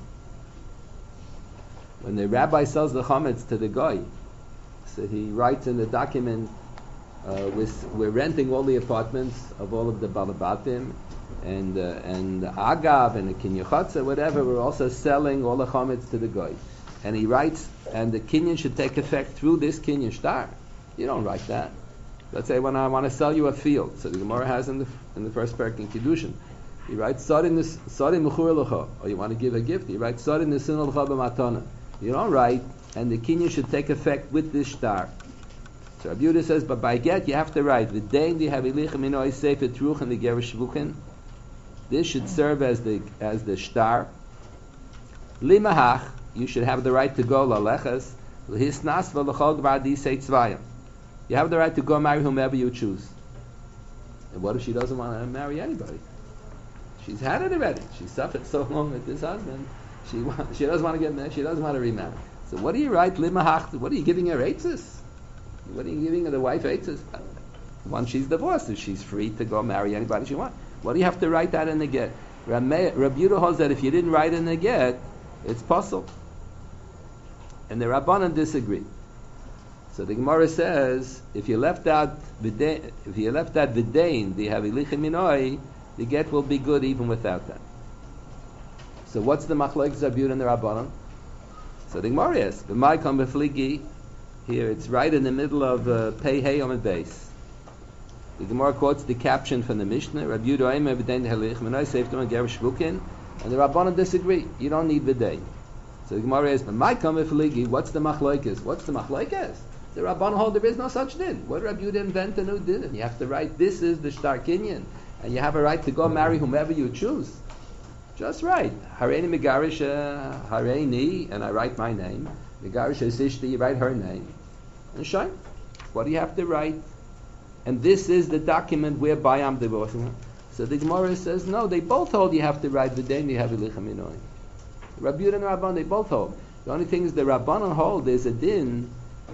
When the rabbi sells the chametz to the guy, so he writes in the document, we're renting all the apartments of all of the balabatim, and agav and the kinyachatza, whatever. We're also selling all the chametz to the guy, and he writes, and the kinyan should take effect through this kinyan shtar. You don't write that. Let's say when I want to sell you a field, so the Gemara has in the first parak in Kiddushin, he writes Sodin Mechur Lecha, or you want to give a gift, he writes Sodin Nesin Lecha B'matana. You don't write, and the kinyan should take effect with this shtar. So Rabbi Yehuda says, but by get you have to write V'dein di havilichem minoi sefer truch and the gerish shvuchin. This should serve as the shtar. Limahach, you should have the right to go lalechas l'hisnas v'lechol gvar disei tzvayim. You have the right to go marry whomever you choose. And what if she doesn't want to marry anybody? She's had it already. She suffered so long with this husband. She doesn't want to get married. She doesn't want to remarry. So what do you write? Limahach. What are you giving her eitzes? What are you giving the wife eitzes? Once she's divorced, she's free to go marry anybody she wants. What do you have to write that in the get? Rabbi Yehuda holds that if you didn't write in the get, it's possible. and the Rabbanan disagree. So the Gemara says, if you left out Vidain, the Havilicha Minoi, the get will be good even without that. So what's the Machlokes Rabbi and the Rabbanan? So the Gemara is, B'mai Kam B'fligi, here it's right in the middle of Pei Hey Amud Beis. The Gemara quotes the caption from the Mishnah, Rabbi Yehuda Omer Vidain Halich Minoi Seiftim and Ger Shvukin, and the Rabbanan disagree. You don't need Vidain. So the Gemara is, B'mai Kam B'fligi, what's the Machlokes? What's the Machlokes? The Rabban hold there is no such din. What Rabbi Yehuda invent a new din? And you have to write, this is the Shtar Kinyan. And you have a right to go marry whomever you choose. Just write. Hareini Megarish Hareini, and I write my name. Megarish Esishti, you write her name. And shine. What do you have to write? And this is the document whereby I'm divorcing her. So the Gemara says, no, they both hold you have to write the V'dein Havilich Minoi. Rabbi Yehuda and Rabban, they both hold. The only thing is the Rabbanon hold, there's a din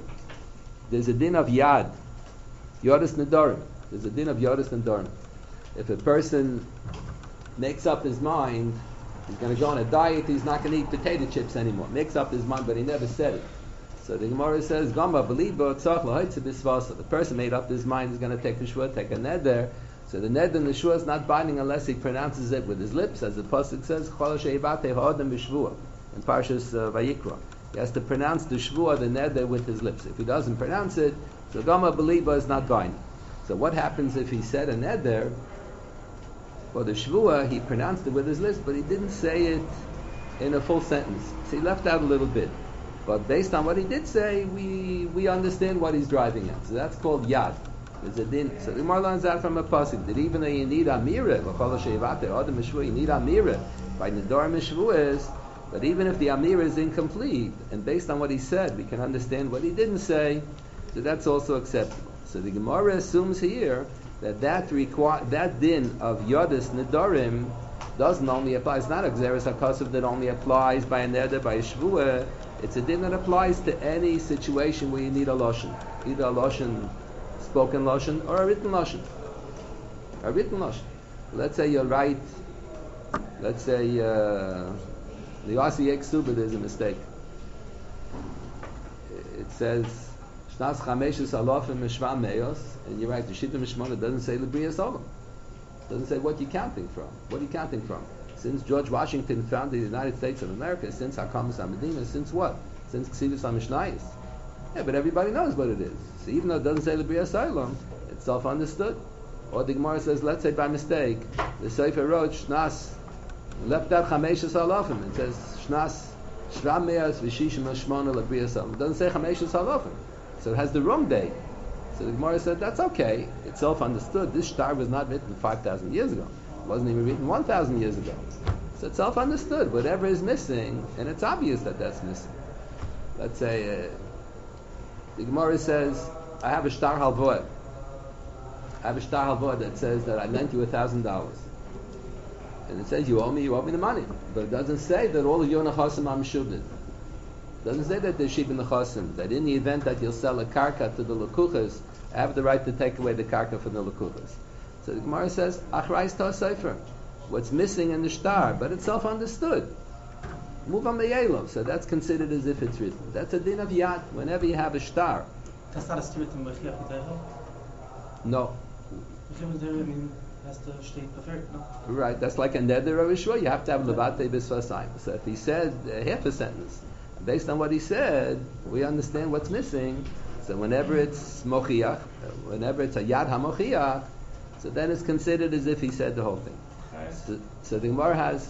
of Yad. Yodas Nedarim. There's a din of Yodas Nedarim. If a person makes up his mind, he's going to go on a diet, he's not going to eat potato chips anymore. Makes up his mind, but he never said it. So the Gemara says, Gamba belibo tzach lahoitze bisvasa. The person made up his mind, he's going to take the shua, take a neder. So the neder and the shua is not binding unless he pronounces it with his lips, as the pasuk says, Chol sheivate ha'adam b'shvua in Parshas Vayikra. He has to pronounce the shvua, the neder, with his lips. If he doesn't pronounce it, so Gamba belibo is not binding. So what happens if he said a neder? For the shvua, he pronounced it with his lips, but he didn't say it in a full sentence. So he left out a little bit. But based on what he did say, we understand what he's driving at. So that's called yad. There's a din. So the Gemara learns out from a pasuk that even though you need amira, you need amira by nedarim mishvuas, but even if the amira is incomplete, and based on what he said, we can understand what he didn't say. So that's also acceptable. So the Gemara assumes here that that din of Yodis Nedarim doesn't only apply. It's not a Xeris HaKasav that only applies by a Neder, by a Shvuah. It's a din that applies to any situation where you need a Lashon. Either a Lashon, spoken Lashon, or a written Lashon. A written Lashon. Let's say you write, the Yasi Eksuba, there's a mistake. It says, Shnas Chameshus Alofim Mishva Meos, and you write the Shita Mishmon, it doesn't say Libriya Solom. It doesn't say what you're counting from. What are you counting from? Since George Washington founded the United States of America, since Hakamas HaMedina, since what? Since Ksivus HaMishnayis. Yeah, but everybody knows what it is. So even though it doesn't say Libriya Solom, it's self-understood. Or the Gemara says, let's say by mistake, the Sefer wrote Shnas, left out Chameshus Alofim. It says Shnas Shva Meos V'Shishim Hashmona Libriya Solom. It doesn't say Chameshus Alofim. So it has the wrong date. So the Gemara said, that's okay. It's self-understood. This star was not written 5,000 years ago. It wasn't even written 1,000 years ago. So it's self-understood. Whatever is missing, and it's obvious that that's missing. Let's say, the Gemara says, I have a star halvoed. I have a star halvoed that says that I lent you $1,000. And it says, you owe me the money. But it doesn't say that all of your nechasim are meshubed. It doesn't say that there's shib in the chosim, that in the event that you'll sell a karka to the lekuchas, I have the right to take away the karka from the lekuchas. So the Gemara says, Achrais ta sefer. What's missing in the shtar, but it's self-understood. Move on the yelom, so that's considered as if it's written. That's a din of yad, whenever you have a shtar. That's not a steward in Mechiach V'Deho? No. Mechiach V'Deho has to state the third, no? Right, that's like a neder or a shua, you have to have levate b'svasayim. So if he said half a sentence, based on what he said, we understand what's missing. So whenever it's mochiach, whenever it's a yad hamochiach, so then it's considered as if he said the whole thing. So the Gemara has.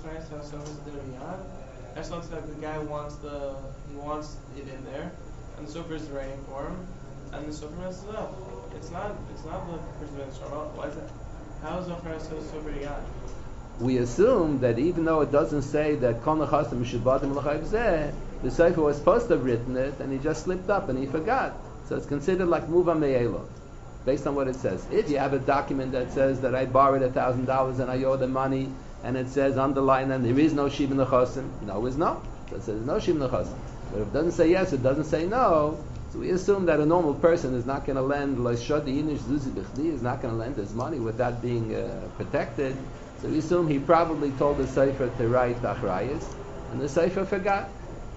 That's not like the guy wants it in there, and the sofer is writing for him, and the sofer messes it up. It's not the person that's wrong. Why is it? How is the sofer yad? We assume that even though it doesn't say that Kol Nechasim Mishubadim L'Chayv Zeh, the Sefer was supposed to have written it, and he just slipped up and he forgot. So it's considered like Muva Me'elo, based on what it says. If you have a document that says that I borrowed $1,000 and I owe the money, and it says underline and there is no Shiv Nechasim, no is no. So it says no Shiv Nechasim. But if it doesn't say yes, it doesn't say no, so we assume that a normal person is not going to lend, is not going to lend his money without being protected. So we assume he probably told the Sefer to write Achrayas, and the Sefer forgot.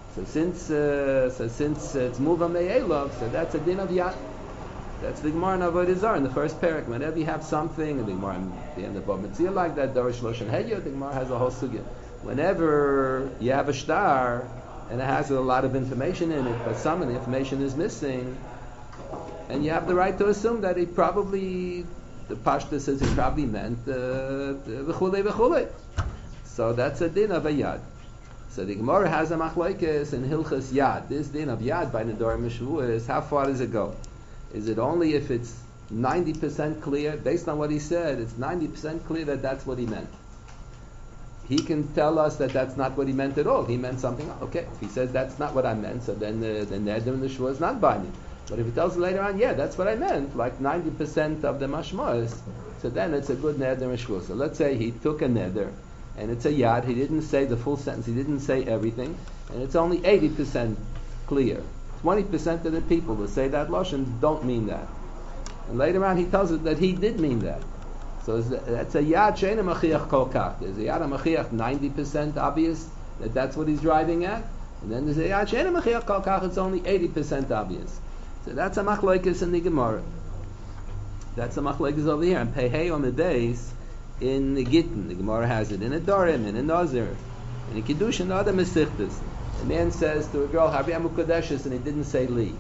So since it's Muva Me'elov, so that's a din of Yad. That's the Gemara in Avodah Zarah in the first parak. Whenever you have something, and the Gemara at the end of Bava Metzia like that, Dorish Loshen Hedya, the Gemara has a whole sugya. Whenever you have a star, and it has a lot of information in it, but some of the information is missing, and you have the right to assume that it probably, the Pashta says it probably meant v'chulei v'chulei. So that's a din of a Yad. So the Gemara has a machlokes in Hilchas Yad. This din of Yad by Nedarim Mishvuos, how far does it go? Is it only if it's 90% clear, based on what he said, it's 90% clear that that's what he meant? He can tell us that that's not what he meant at all. He meant something else. Okay, if he says that's not what I meant, so then the Neder and the Shua is not binding. But if he tells us later on, yeah, that's what I meant, like 90% of the Mashmos, so then it's a good Neder and Shua. So let's say he took a Neder, and it's a Yad, he didn't say the full sentence, he didn't say everything, and it's only 80% clear. 20% of the people that say that Lashon don't mean that. And later on he tells us that he did mean that. So that's a Yad She'ena Machiach Kol Kach. There's a Yad Machiach 90% obvious that that's what he's driving at. And then there's a Yad She'ena Machiach Kol Kach, it's only 80% obvious. So that's a machlokes in the Gemara. That's a machlokes over here. And Pehei on the days in the Gittin. The Gemara has it in a Dorim, in a Nazir, in a Kiddush, and other Mesichtas. A man says to a girl, Hariyam Ukadeshes, and he didn't say Li.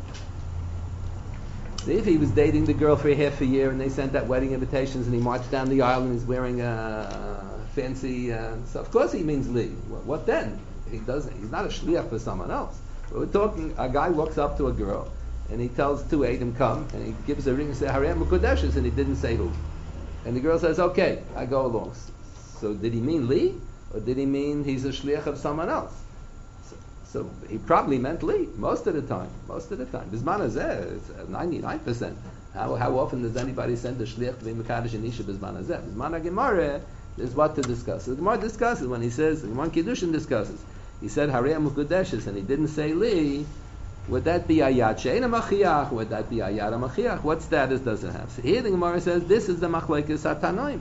If he was dating the girl for half a year and they sent out wedding invitations and he marched down the aisle and he's wearing a fancy so of course he means Li. What then? He's not a shliach for someone else. But we're talking, a guy walks up to a girl and he tells two Eidim come and he gives a ring and says Hariyam Ukadeshes, and he didn't say who. And the girl says, okay, I go along. So did he mean Li? Or did he mean he's a shliach of someone else? So he probably meant Li most of the time. Bisman hazeh, it's 99%. How often does anybody send a shliach to be mekadosh and isha bisman hazeh? Bisman haGemara is what to discuss. So the Gemara discusses when he says, the Gemara Kiddushin discusses. He said Hariyam Ukadeshes and he didn't say Li. Would that be ayat she'ena machiach? Would that be ayat machiach? What status does it have? So here the Gemara says this is the machlokes hatanoim.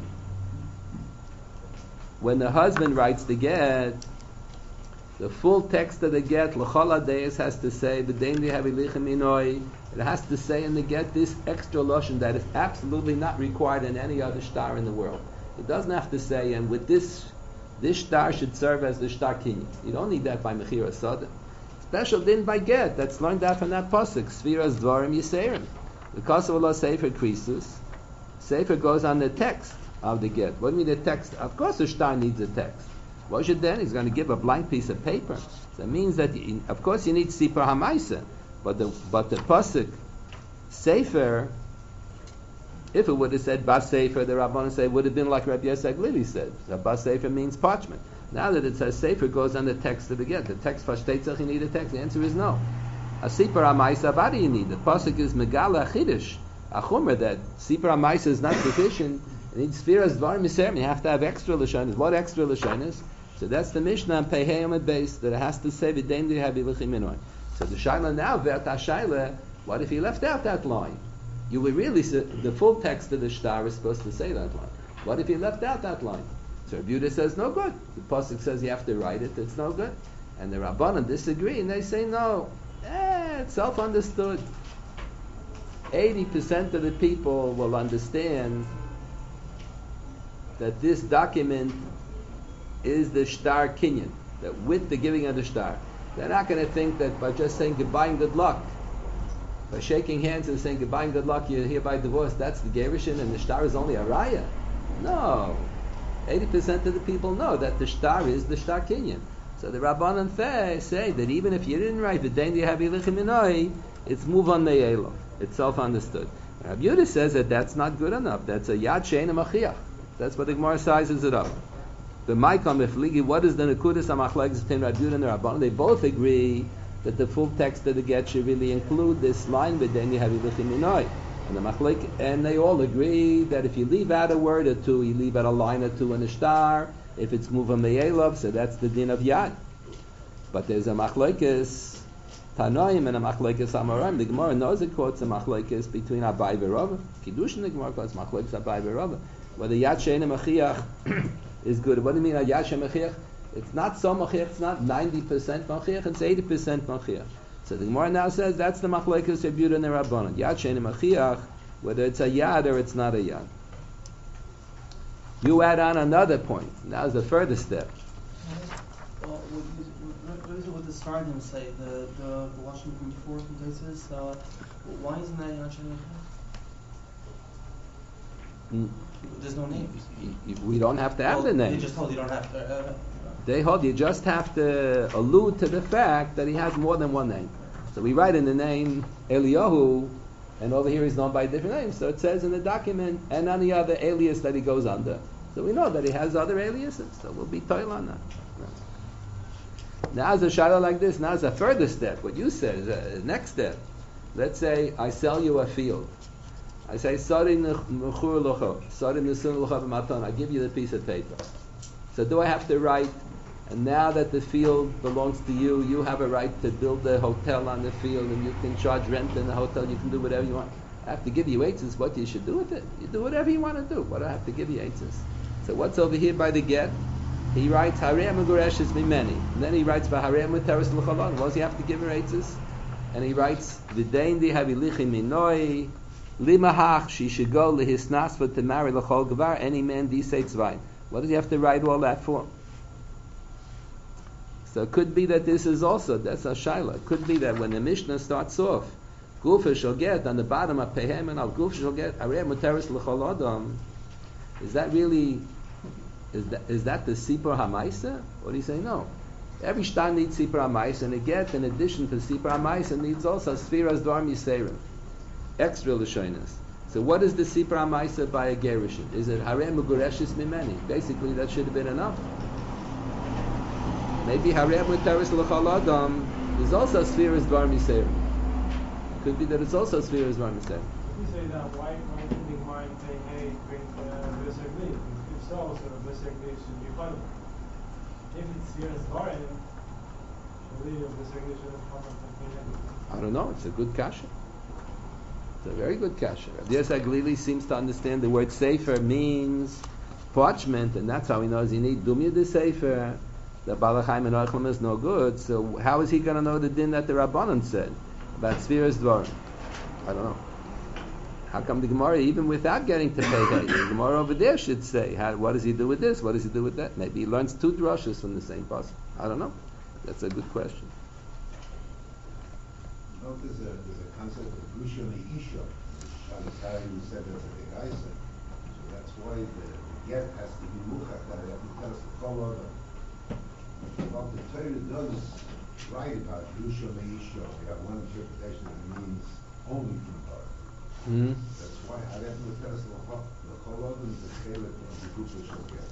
When the husband writes the get, the full text of the get, l'chol hadeis, has to say, b'dein lihavi lichem inoi. It has to say in the get this extra lashon that is absolutely not required in any other star in the world. It doesn't have to say, and with this star should serve as the star kinyan. You don't need that by mechira soda. Special din by get, that's learned out from that pasuk, Sfiras Dvarim Yiseirim. Because of Allah Sefer Krisus, Sefer goes on the text of the get. What do you mean the text? Of course the star needs a text. What should then? He's going to give a blank piece of paper. So that means that, of course, you need Sipar HaMaisa, but the pasuk Sefer, if it would have said Bas Sefer, the Rabbanan say would have been like Rabbi Yosef Lili said. So Bas Sefer means parchment. Now that it says Sefer goes on the text of the get. The text Fashtetzach, you need a text. The answer is no. A Sipar HaMaisa, what do you need? The pasuk is Megala Chidish, a Chumrah, that Sipar HaMaisa is not sufficient. It needs Sfiras Dvarim Yiseirim. You have to have extra Lashonis. What extra Lashonis? So that's the Mishnah on Pehei Amud Beis, that it has to say v'dein lihavi lichem inoi. So the Shaila now, Ve'ata Shaila, what if he left out that line? You would really say, the full text of the star is supposed to say that line. What if he left out that line? So Rabbi Yehuda says no good. The pasuk says you have to write it. It's no good. And the Rabbanan disagree and they say no. It's self-understood. 80% of the people will understand that this document is the star kinyan, that with the giving of the star, they're not going to think that by just saying goodbye and good luck, by shaking hands and saying goodbye and good luck, you're hereby divorced, that's the gerushin and the star is only a raya. No. 80% of the people know that the star is the star kinyan. So the Rabbanan say that even if you didn't write the Dein Dihavi Lichem Inoi, it's Muvan Me'elov. It's self-understood. Rabbi Yehuda says that that's not good enough. That's a Yad She'ena Machiach. That's what the Gemara sizes it up. The Maikam Ifligi, what is the Nekudas HaMachlekes between Rabbi Yehuda and the Rabbanan? They both agree that the full text of the get should really include this line, B'dein Dihavi Lichem Inoi. And they all agree that if you leave out a word or two, you leave out a line or two in a star. If it's Muva Me'elov, so that's the din of Yad. But there's a machlekes Tanoim and a machlekes Amoraim. The Gemara knows it quotes a machlekes between Abai v'Rava. Kiddushin, the Gemara quotes machlekes Abai v'Rava. Whether Yad She'ena Machiach is good. What do you mean Yad She'ena Machiach? It's not so machich, it's not 90% machich, it's 80% machich. So the Gemara now says that's the machlekes Reb Yehuda and the Rabbanan. Yad she'ein machiach, whether it's a yad or it's not a yad. You add on another point. Now is the further step. Well, what is it with the Sfardim say? The Lashon from before from Taisus? Why isn't that Yad Mm. There's no name. We don't have to have the name. They just told you don't have to. They hold you just have to allude to the fact that he has more than one name. So we write in the name Eliyahu, and over here he's known by a different name. So it says in the document, and any other alias that he goes under. So we know that he has other aliases. So we'll be toil on that. Now is a shadow like this. Now is a further step. What you said is a next step. Let's say I sell you a field. I say, Sari nechur locho, Sari nesun locho b'maton. I give you the piece of paper. So do I have to write? And now that the field belongs to you, you have a right to build a hotel on the field, and you can charge rent in the hotel. You can do whatever you want. I have to give you eitzes. What you should do with it? You do whatever you want to do. What do I have to give you eitzes? So what's over here by the get? He writes Harei Megureshes Mimeni, and then he writes Harei Muteres L'Cholon. What does he have to give her eitzes? And he writes V'dein di havilichin minoi. Limahach, she should go lehisnasva to marry lechol gavar, any man disay tzvain. What does he have to write all that for? So it could be that this is also, that's a shaila. It could be that when the Mishnah starts off, Gufa shall get, on the bottom of Pehem and al Gufa shall get, Arei Muteris lechol adam. Is that really, is that the Sipur HaMaisa? Or do you say no? Every shtar needs Sipur HaMaisa, and a get, in addition to Sipur HaMaisa, needs also Sfiras Dvar Yiseirim. Extra Lashonis. So what is the Sipur HaMaisa by a Gerushin? Is it Harei Megureshis Mimeni? Basically that should have been enough. Maybe Harei Muteris L'chol Adam is also Sfiras Dvar Yiseirim. Could be that it's also Sfiras Dvar Yiseirim. You say that, why couldn't you mind saying, hey, bring the Besegli? If so, the Besegli should be part of it. If it's Sfiras Dvar, surely the Besegli should have come up. I don't know, it's a good kasha. It's a very good kasha. Rabbi Yosef Glili seems to understand the word sefer means parchment, and that's how he knows you need dumya de sefer. The Balachayim and Orchlam is no good, so how is he going to know the din that the Rabbanan said about Sfiras Dvarim? I don't know. How come the Gemara, even without getting to pay the Gemara over there should say, what does he do with this? What does he do with that? Maybe he learns two drushes from the same person. I don't know. That's a good question. No, there's a concept of Grusha Meisha, Shalasai who said that's a big Isa. So that's why the get has to be Muchach, that you have to tell us the whole other. What the Torah does write about Grusha Meisha, we have one interpretation that it means only from Torah. Mm-hmm. That's why I have to tell us the whole other is the scale of the Grusha shall get.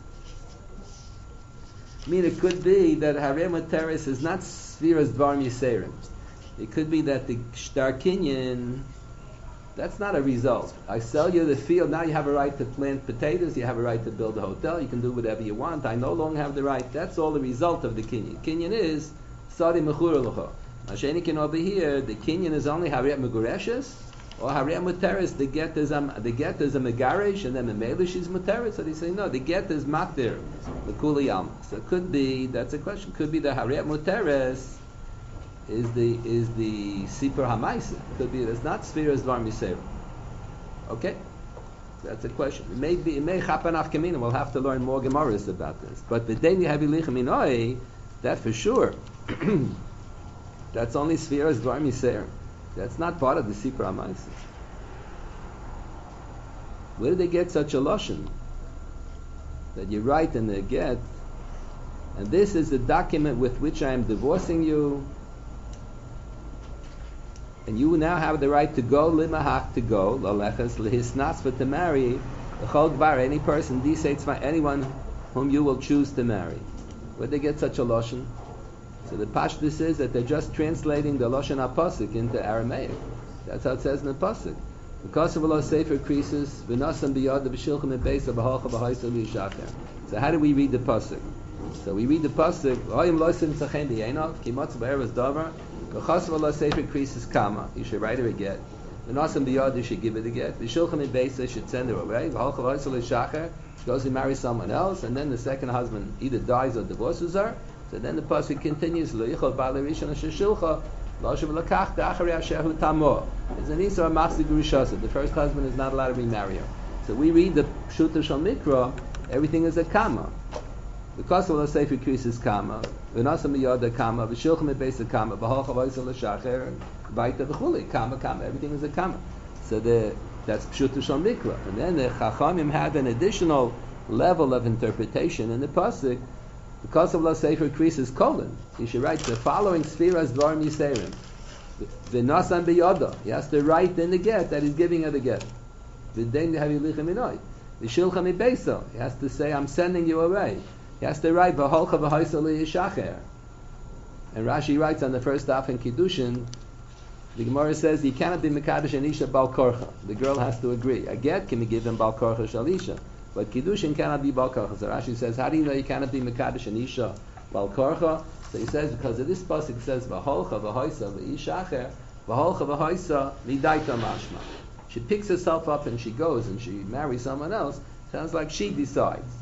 I mean, it could be that Harei Muteris is not Sfiras Dvarim Yiseirim. It could be that the Shtar Kinyan, that's not a result. I sell you the field, now you have a right to plant potatoes, you have a right to build a hotel, you can do whatever you want, I no longer have the right. That's all the result of the Kinyan. Kinyan is Sari Mechur L'cho. Mashenikin over here, the Kinyan is only Harei Megureshes, or Harei Muteris, the get is a Megarish, and then the Melish is Muteris. So they say, no, the get is Matir, the Kuli Alma. So it could be, that's a question, could be the Harei Muteris, is the Sipur HaMaisa. Could be it's not Sfiras Dvar Yiseirim. Okay? That's a question. It may happen af kamina. We'll have to learn more Gemaras about this. But the Deni Havilichem Minoi, that for sure. That's only Sfiras Dvar Yiseirim. That's not part of the Sipur HaMaisa. Where did they get such a lashon that you write in the get, and this is the document with which I am divorcing you, and you now have the right to go limahach, to go lalechas lehisnasva, to marry l'chol gvar, any person disates by anyone whom you will choose to marry. Where did they get such a lashon? So the pashtus is that they're just translating the lashon hapasuk into Aramaic. That's how it says in the pasuk. Because of Allah sefer creases v'nasam biyad b'shilchem ebeisa b'halcha b'haisa liyishacher. So how do we read the pasuk? So we read the pasuk Hayim loisim tzachem b'yeinov kimatz b'eres davar. Because of Allah sefer creases kama. You should write her a get. The Nasam Biyad should give it a get. The Shulchan Beisa should send her away. She goes to marry someone else, and then the second husband either dies or divorces her. So then the pasuk continues. Lo yichol ba'alei rishon asher shilcha lo shav lakach da'acharei asher hu tamor. It's an isur machzik grishasa. The first husband is not allowed to remarry her. So we read the Pshuta Shal Mikra. Everything is a kama. The Kosel Sefer Kris is kama. V'nasam Biyad kama. V'shilchem Beisa kama. V'hol chavoisel l'shacher and v'ayta v'chuli. Kama. Everything is a kama. So that's Pshuta Shal Mikra. And then the Chachamim had an additional level of interpretation in the pasuk. The Kosel Sefer Kris is colon. You should write the following Sfiras Dvarim Yiseirim. V'nasam Biyad. He has to write in the get that he's giving her the get. V'dein havilichem inoi. V'shilchem Beisa. He has to say, I'm sending you away. He has to write v'holcha v'hoisa liyishacher. And Rashi writes on the first daf in Kiddushin, the Gemara says he cannot be mekadosh an isha bal korcha. The girl has to agree. A get can be given bal korcha shal isha, but Kiddushin cannot be bal korcha. So Rashi says, how do you know you cannot be mekadosh an isha bal korcha? So he says because of this pasuk it says v'holcha v'hoisa liyishacher, v'holcha v'hoisa midaita mashma. She picks herself up and she goes and she marries someone else. Sounds like she decides.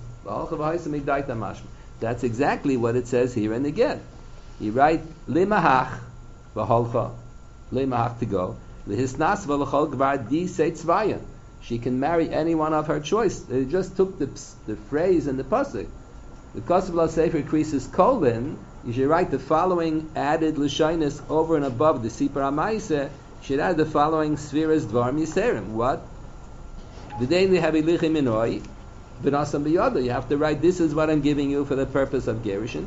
That's exactly what it says here in the get. You write limahach v'holcha, limahach to go. Lihisnas v'lechol gvar di seitzvayan. She can marry anyone of her choice. They just took the phrase in the pasuk. The Kosel Sefer Kris is colon. You should write the following added l'shainis over and above the Sipar HaMaaseh. Should add the following Sfiras Dvarim Yiseirim. What? V'dein havilichem inoi. V'nasam biyada. You have to write, this is what I'm giving you for the purpose of gerushin.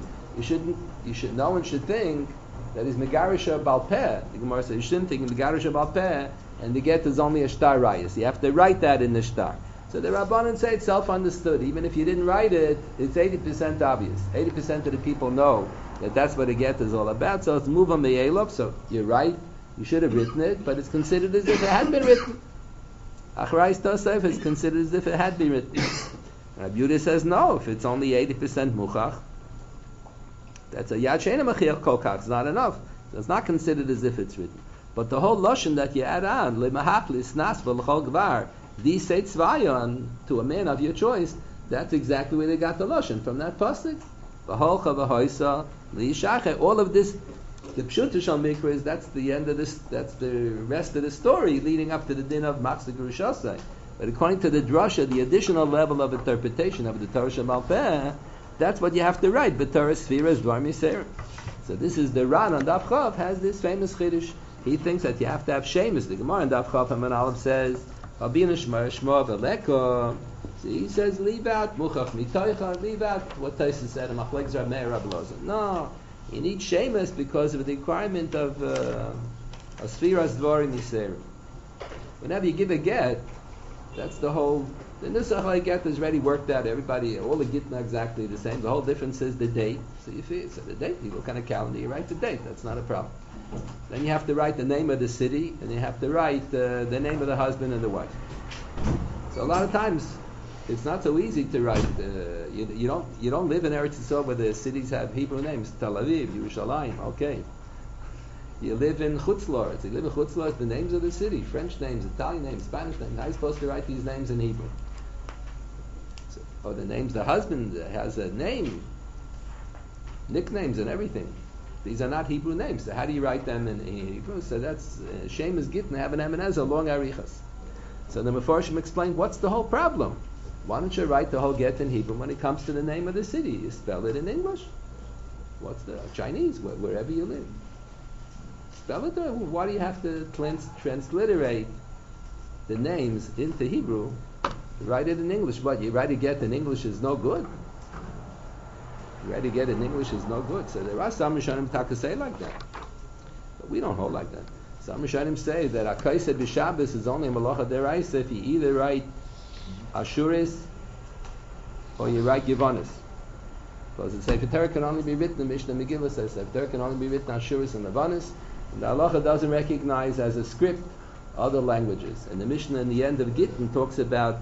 No one should think that is megarisha bal peh. The Gemara says you shouldn't think megarisha bal peh, and the get is only a shtar rayas. You have to write that in the shtar. So the Rabbanan say it's self-understood. Even if you didn't write it, it's 80% obvious. 80% of the people know that that's what a get is all about. So it's move on the elov. So you're right. You should have written it, but it's considered as if it had been written. Achrayis Tosef is considered as if it had been written. Rabbi Yehuda says no. If it's only 80% muchach, that's a yad she'ena mechiach kolkach. It's not enough. So it's not considered as if it's written. But the whole lashon that you add on lemahach lisnas v'lchol gvar di seitzvayon to a man of your choice, that's exactly where they got the lashon from that pasuk. V'holcha v'hoisa li'ishacher. All of this. The Pshuta Shal Mikra is that's the end of this. That's the rest of the story leading up to the din of Machzik Grushasai. But according to the drasha, the additional level of interpretation of the Torah Shebal Peh, that's what you have to write. B'Torah Sfiras Dvarim Yiseirim. So this is the Ran on Daf Chav has this famous chiddush. He thinks that you have to have shemus. The Gemara on Daf Chav Haman Aleph says Abina Shma Shma Veleko. So he says leave out Muchach Mitoicha. Leave out what Taisa said. Machlekes Rab Meir Rab Elazar. No. You need shemus because of the requirement of Sfiras Dvarim Yiseirim. Whenever you give a get, that's the whole. The Nusach get is already worked out. Everybody, all the gitna exactly the same. The whole difference is the date. So you feel so the date. You look on a calendar, you write the date. That's not a problem. Then you have to write the name of the city, and you have to write the name of the husband and the wife. So a lot of times, it's not so easy to write. You don't live in Eretz Yisrael where the cities have Hebrew names. Tel Aviv, Yerushalayim. Okay. You live in Chutz La'aretz. You live in Chutz La'aretz. The names of the city, French names, Italian names, Spanish names. How are you supposed to write these names in Hebrew? Or the names. The husband has a name, nicknames and everything. These are not Hebrew names. So how do you write them in Hebrew? So that's Shemus Gittin have an Ebenezer long arichas. So the Mefarshim explained what's the whole problem. Why don't you write the whole get in Hebrew when it comes to the name of the city? You spell it in English. What's the Chinese? Wherever you live. Spell it there. Why do you have to transliterate the names into Hebrew? Write it in English. What? You write a get in English is no good. You write a get in English is no good. So there are some Rishonim taka say like that. But we don't hold like that. Some Rishonim say that Akaised B'Shabbos is only a Malacha Deraisa if you either write Ashuris or you write Givonis. Because the Sefer Torah can only be written, the Mishnah Megillah says Sefer Torah can only be written Ashuris and Givonis. And the Halacha doesn't recognize as a script other languages. And the Mishnah in the end of Gittin talks about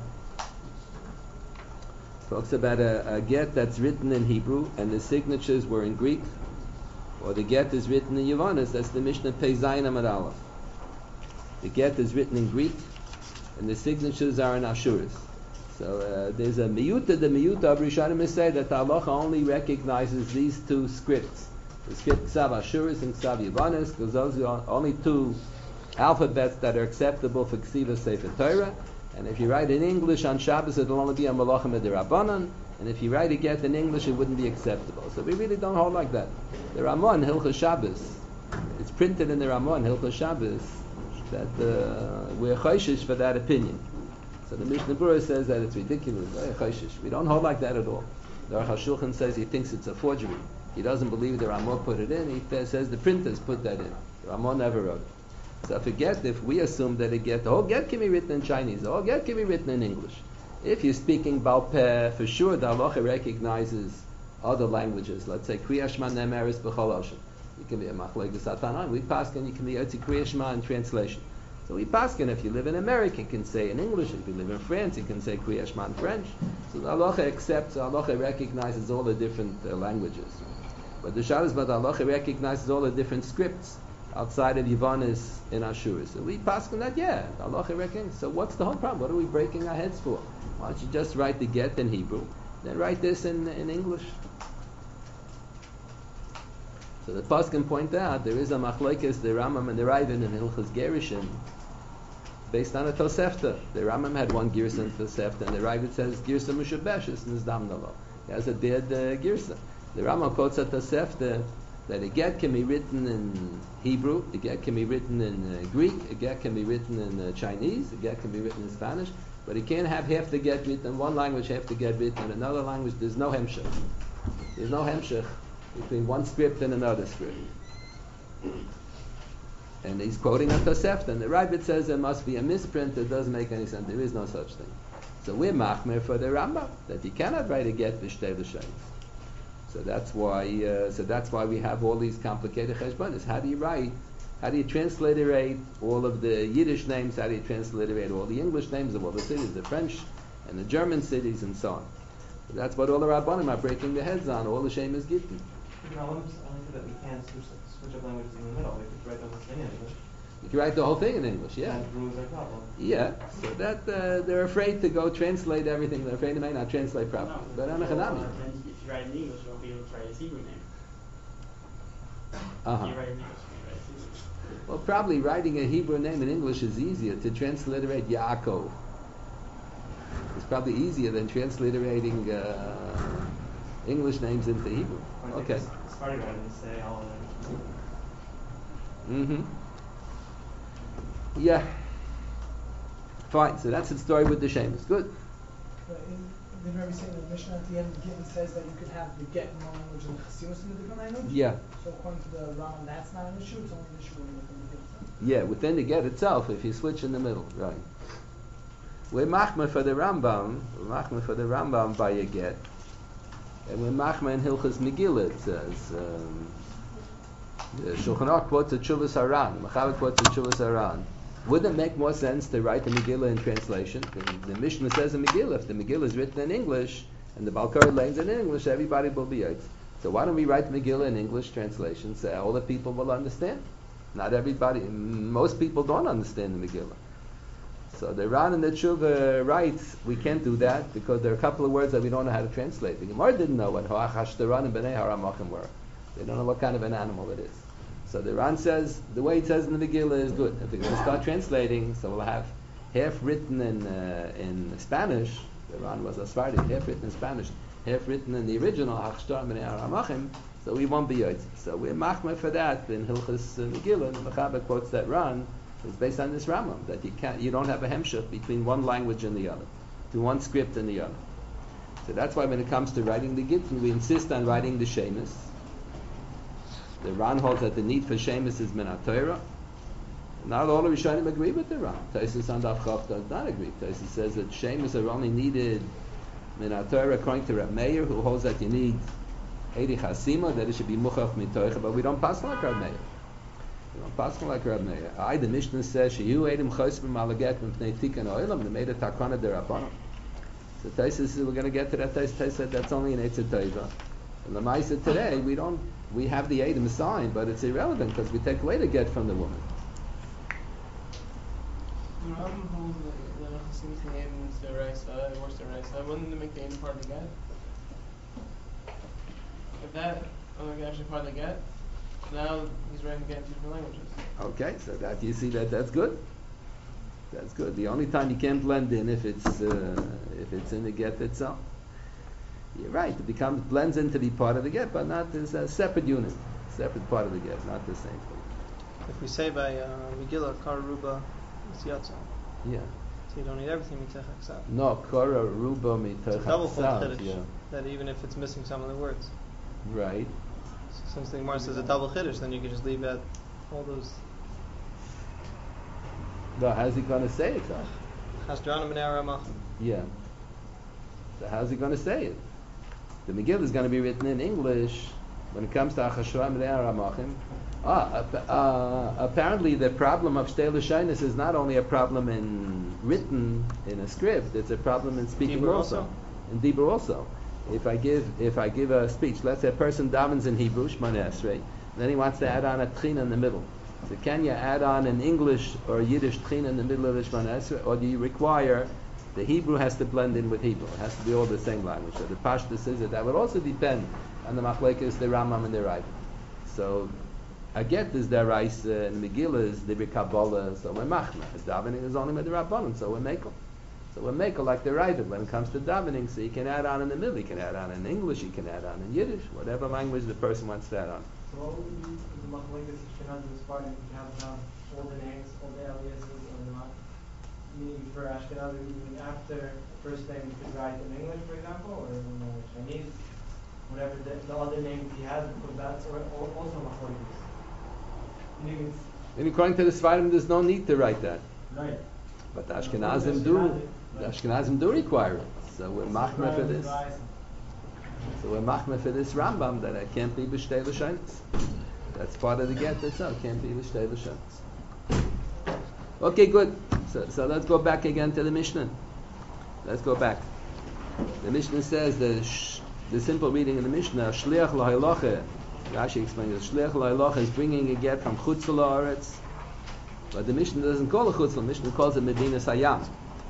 a get that's written in Hebrew and the signatures were in Greek, or the get is written in Yavanis. That's the Mishnah Pei Zayin Amud Aleph. The get is written in Greek, and the signatures are in Ashuris. So there's a miyuta. The miyuta of Rishonim say that the halacha only recognizes these two scripts: the script Ksav Ashuris and Ksav Yavanis, because those are only two alphabets that are acceptable for Ksiva Sefer Torah. And if you write in English on Shabbos, it will only be a Malachim Rabbanan. And if you write a get in English, it wouldn't be acceptable. So we really don't hold like that. The Ramon Hilchos Shabbos, it's printed in the Ramon Hilchos Shabbos that we're choishish for that opinion. So the Mishnah Berurah says that it's ridiculous. We don't hold like that at all. The Aruch HaShulchan says he thinks it's a forgery. He doesn't believe the Ramon put it in. He says the printers put that in. The Ramon never wrote it. So forget if we assume that the whole get can be written in Chinese, the whole get can be written in English. If you're speaking Baal Peh, for sure the halacha recognizes other languages. Let's say Kriya Shema Ne'emeres B'chol Lashon. You can be a Machlokes Satanan. We paskin, you can be Yotzi Kriya Shema in translation. So we paskin, if you live in America, you can say in English. If you live in France, you can say Kriya Shema in French. So the halacha accepts, the halacha recognizes all the different languages. But the Shabbos, but the halacha recognizes all the different scripts outside of Yavanis in Ashur. So we paskin that, yeah, the halacha recognizes. So what's the whole problem? What are we breaking our heads for? Why don't you just write the get in Hebrew, then write this in English? So the paskin point out there is a machlokes, the Rambam and the Ravid in Hilchos Gerushin, based on a Tosefta. The Rambam had one girsa in Tosefta, and the Ravid says girsa mushabeshes in his damnalo. He has a dead girsa. The Rambam quotes a Tosefta that a get can be written in Hebrew, a get can be written in Greek, a get can be written in Chinese, a get can be written in Spanish, but he can't have half the get written in one language, half the get written in another language. There's no hemshech. There's no hemshech between one script and another script. And he's quoting a Tosefta, and the Ravid says there must be a misprint. That doesn't make any sense. There is no such thing. So we're machmer for the Rambam that you cannot write a get b'shtei l'shayis. So that's why we have all these complicated cheshbonis. How do you write? How do you transliterate all of the Yiddish names? How do you transliterate all the English names of all the cities, the French and the German cities, and so on? So that's what all the Rabbanim are breaking their heads on. All the Shemus Gittin. I only say that we can't switch up languages in the middle. We could write the whole thing in English. You can write the whole thing in English, yeah. That rules our problem. Yeah, so that they're afraid to go translate everything. They're afraid they may not translate properly. But if you write in English, you won't be able to write his Hebrew name. Uh-huh. If you write in English, you write his Hebrew. Well, probably writing a Hebrew name in English is easier. To transliterate Yaakov, it's probably easier than transliterating English names into Hebrew. Okay. It's funny rather than say all of them. Mm-hmm. Yeah. Fine. So that's the story with the Shemus. Good. Didn't Rabbi say in the Mishnah at the end of the Gittin says that you could have the get in one language and the Chasimus in a different language? Yeah. So according to the Rambam, that's not an issue. It's only an issue when you within the Gittin. Yeah, within the get itself, if you switch in the middle, right. We're machmer for the Rambam. We're machmer for the Rambam by a get, and we're machmer in Hilchos Megillah. It says the Shulchan Aruch quotes the Tshuvas Haran. Machaber quotes the Tshuvas Haran. Wouldn't it make more sense to write the Megillah in translation? The Mishnah says in Megillah, if the Megillah is written in English and the Balkari lanes in English, everybody will be yotz. So why don't we write Megillah in English translation so all the people will understand? Not everybody, most people don't understand the Megillah. So the Ran and the Tshuva writes, we can't do that because there are a couple of words that we don't know how to translate. The Gemara didn't know what Hoach Hashtaran and Bnei Haramachim were. They don't know what kind of an animal it is. So the Ran says, the way it says in the Megillah is good. If we're going to start translating, so we'll have half written in Spanish. The Ran was a Sephardi, half written in Spanish, half written in the original Hashtar Bnei Haramachim. So we won't be yotz. So we're machmer for that in Hilchos Megillah. And the Mechaber quotes that Ran is based on this Rambam that you don't have a hemshech between one language and the other, to one script and the other. So that's why when it comes to writing the Gittin, we insist on writing the Shemus. The Ran holds that the need for Shemus is min HaTorah. Not all the Rishonim agree with the Ran. Tosfos on Daf Chav does not agree. Tosfos says that Shemus are only needed min HaTorah according to Reb Meir, who holds that you need Eidi Chasima, that it should be Muchach Mitoicha, but we don't pass like Reb Meir. We don't pass like Reb Meir. The Mishnah says, Sheyu Eidim Chosbim Malaget Mipnei Tikkun Oilam, they made a Takana Derabbanan. So Tosfos, we're going to get to that. Tosfos said that's only an Eitzah Tova. And the Maisa today, we have the Eidim sign, but it's irrelevant because we take away the get from the woman. the Rambam holds that a Chassimus name is deraisa, it works deraisa. Wouldn't it make the end part of the get? If that actually part of the get, now he's writing the get in two different languages. Okay, so that you see that's good. That's good. The only time you can't blend in if it's in the get itself. You're right. It blends into the part of the get, but not as a separate unit, separate part of the get, not the same thing. If we say by Megillah, Kar Ruba is Yatsa, Yeah. so you don't need everything Mitech Aksav. No, Kara Ruba It's a Mitech double-fold Aksav, Chiddush, yeah. that even if it's missing some of the words. Right. So since the Gemara says a double Chiddush, then you can just leave out all those. No, how's he going to say it though? Hasdrana Menara Ramach. Yeah. So how's he going to say it? The Megillah is going to be written in English when it comes to Achashram Ramachim. Apparently the problem of Shtei Lashonos is not only a problem in written in a script, it's a problem in speaking Dibur also. also? In Dibur also. If I give a speech, let's say a person davens in Hebrew, Shmoneh Esrei, then he wants to add on a tchina in the middle. So can you add on an English or Yiddish tchina in the middle of the Shmoneh Esrei, or do you require the Hebrew has to blend in with Hebrew? It has to be all the same language. So the Pashtus is that would also depend on the Machlekes, the Rambam and the Rav. So a get is the Reis and Megillah is the Kabbalah, so we're Machna. Davening is only with the Rabbanon, so we're Mekel. So we're Mekel like the Rav when it comes to davening, so you can add on in the middle, you can add on in English, you can add on in Yiddish, whatever language the person wants to add on. So what would be the Machlekes Ashkenaz and Sephardim? You have all the names, all the aliases, or not? Meaning for Ashkenaz, after first name you could write in English, for example, or in Chinese, whatever the other names he has, because that's also Machlekes. Meaning And according to the Sephardim, there's no need to write that. right. But the Ashkenazim do. The Ashkenazim do require it. So we're machmer for this. So we're machmer for this Rambam that it can't be b'shtei l'shonos. That's part of the get itself. It can't be b'shtei l'shonos. Okay, good. So let's go back again to the Mishnah. Let's go back. The Mishnah says the simple reading of the Mishnah, Shliach l'hayloche. Rashi explains that Shliach l'hayloche is bringing a get from Chutz la'aretz. But the Mishnah doesn't call it Chutz, the Mishnah calls it Medinas Hayam.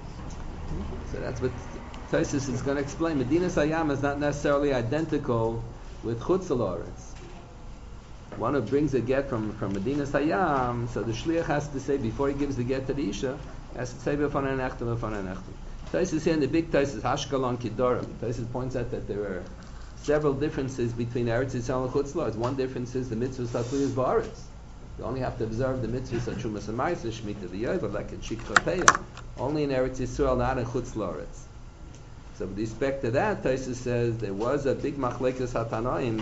So that's what Tosfos is going to explain. Medinas Hayam is not necessarily identical with Chutz la'aretz. One who brings a get from Medinas Hayam, so the Shliach has to say, before he gives the get to the Isha, has to say, B'fanei nechtem, B'fanei nechtem. Tosfos here in the big Tosfos, Hashkelon Kidorim, Tosfos points out that there are several differences between Eretz Yisrael and Chutz la'aretz. One difference is the mitzvah Tatliyas Ba'aretz. You only have to observe the mitzvahs of Trumas and Ma'aser, Shemitah v'Yovel, like in Shikha Peah. Only in Eretz Yisrael, not in Chutz la'aretz. So with respect to that, Tosfos says there was a big machlekes hatanoim.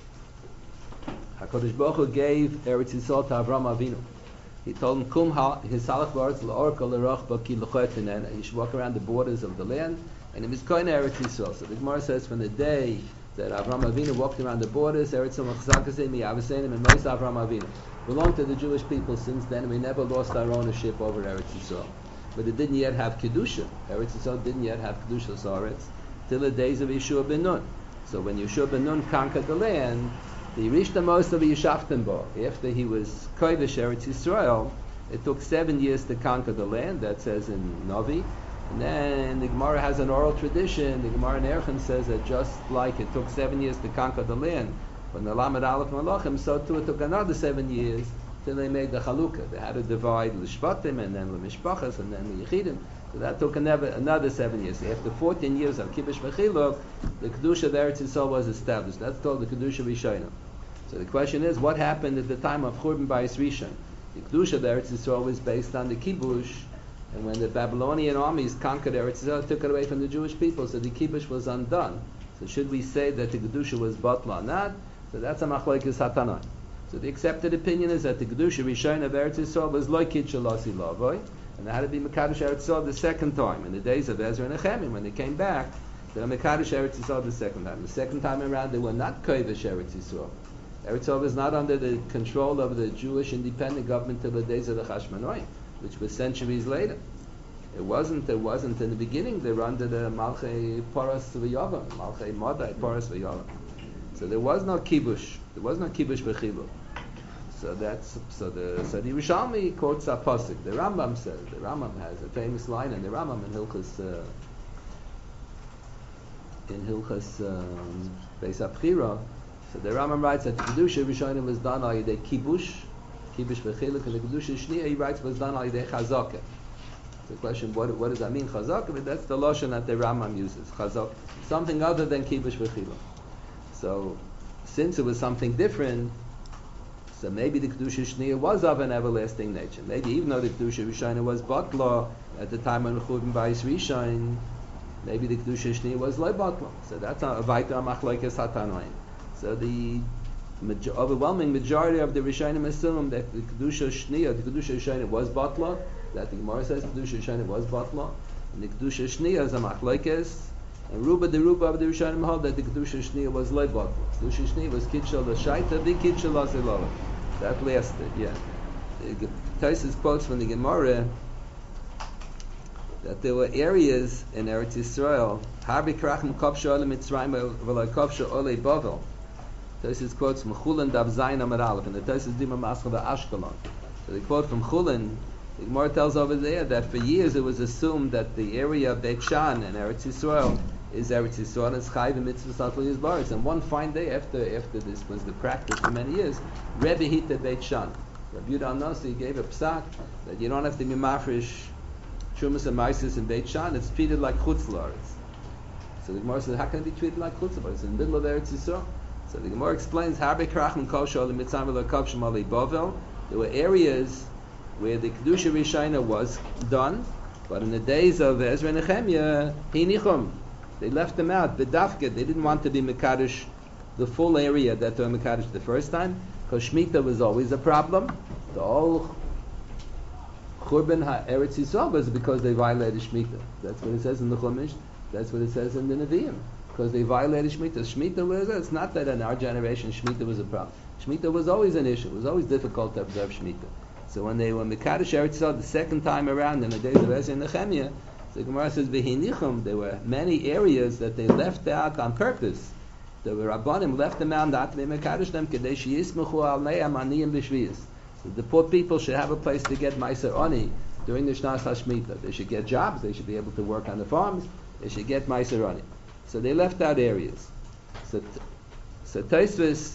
HaKadosh Baruch Hu gave Eretz Yisrael to Avram Avinu. He told him, "Kum hisalach ba'aretz la'orka l'roch b'ki l'choetinen." And you should walk around the borders of the land. And it was koine Eretz Yisrael. So the Gemara says from the day that Avram Avinu walked around the borders, Eretz Yisrael machzakasim mi'avasenim and Moshe Avram Avinu belonged to the Jewish people since then. We never lost our ownership over Eretz Yisrael. But it didn't yet have Kedusha. Eretz Yisrael didn't yet have Kedusha Sa'aretz till the days of Yeshua ben Nun. So when Yeshua ben Nun conquered the land, the Rishta Moshe Yishaftem Bo, after he was Kodesh Eretz Yisrael, it took 7 years to conquer the land. That says in Novi. And then the Gemara has an oral tradition. The Gemara in Erechim says that just like it took 7 years to conquer the land, when the Lamed Aleph Malachim, so too it took another 7 years till they made the Chalukah. They had to divide l'shvatim and then l'mishpachas and then l'yechidim. So that took another 7 years. After 14 years of Kibbush V'chiluk, the Kedusha of Eretz Yisrael was established. That's called the Kedusha Rishonah. So the question is, what happened at the time of Churban Bayis Rishon? The Kedusha of Eretz Yisrael was based on the Kibbush, and when the Babylonian armies conquered Eretz Yisrael, it took it away from the Jewish people, so the Kibbush was undone. So should we say that the Kedusha was batla or not? So that's a machlekes hatanai. So the accepted opinion is that the Kedusha Rishon of Eretz Yisrael was loikid shalasi lavoy, and they had to be Mekadosh Eretz Yisrael the second time. In the days of Ezra and Nehemiah, when they came back, they were Mekadosh Eretz Yisrael the second time. The second time around, they were not Kodesh Eretz Yisrael. Eretz Yisrael was not under the control of the Jewish independent government till the days of the Chashmonaim, which was centuries later. It wasn't in the beginning. They were under the Malchei Poros V'Yavam, Malchei Modai Poros V'Yavam. So there was no kibush. There was no kibush b'chiluk. So the Yerushalmi quotes a pasuk. The Rambam says, the Rambam has a famous line, and the Rambam in Hilchas Beis Abchira. So the Rambam writes that the Kedusha Rishonim was done al yedei kibush v'chiluk, and the Kedusha Shniya he writes was done al yedei chazaka. The question, what does that mean, chazaka? But that's the lashon that the Rambam uses, chazaka, something other than kibush v'chiluk. So since it was something different, so maybe the Kedusha Shniya was of an everlasting nature. Maybe even though the Kedusha Rishayna was Batla at the time when Churban Bayis Rishayn, maybe the Kedusha Shniya was Loi Batla. So that's a Vaita Machlokes HaTanoim. So the overwhelming majority of the Rishaynim assume that the Kedusha Shniya, the Kedusha Rishayna was Batla, that the Gemara says the Kedusha Rishayna was Batla, and the Kedusha Shniya is a Machlokes, and Ruba of the Rishaynim hold that the Kedusha Shniya was Loi Batla. Kedusha Shniya was Kitshel L'Shaita, the Kitshel L'Azilala. That lasted, yeah. Taisus quotes from the Gemara that there were areas in Eretz Yisrael, Harbi Krachim Kopsha Ole Mitzrayim V'Loi Kopsha Ole Bavel. Taisus quotes from Chulin Dav Zayin Amar Aleph, and the Taisus Dima Maschal Ashkelon. So they quote from Chulin. The Gemara tells over there that for years it was assumed that the area of Beit Shan in Eretz Yisrael is Eretz Yisrael, and it's Chayv and Mitzvah Satlu Yisbaris. And one fine day after this was the practice for many years, Rebbe hit Beit Shan. Rabbi Yudah Nasi gave a psak that you don't have to be mafresh Shumas and Maisis in Beit Shan, it's treated like Chutz La'aretz. So the Gemara says, how can it be treated like Chutz La'aretz? It's in the middle of Eretz Yisrael. So the Gemara explains, Harbe Krachim Kol Shol Mitzam V'Lo Kopshim Alei Bovel. There were areas where the Kedusha Rishayna was done, but in the days of Ezra and Nehemiah, Hinichum, they left them out. B'dafka, they didn't want to be Mekadosh the full area that they were Mekadosh the first time, because Shemitah was always a problem. The whole Churban HaEretz Yisrael was because they violated Shemitah. That's what it says in the Chumash. That's what it says in the Nevi'im. Because they violated Shemitah. Shemitah was, it's not that in our generation Shemitah was a problem. Shemitah was always an issue. It was always difficult to observe Shemitah. So when they were Mekadosh Eretz Yisrael the second time around in the days of Ezra and Nehemiah, the Gemara says, V'hinichum, there were many areas that they left out on purpose. The Rabbanim left them out not to be Mekadosh them, Kedei Sheyismechu al Ne'am Aniyim B'Shviyas. So the poor people should have a place to get Meiser Oni during the Shnas HaShemitah. They should get jobs, they should be able to work on the farms, they should get Meiser Oni. So they left out areas. So Tosfos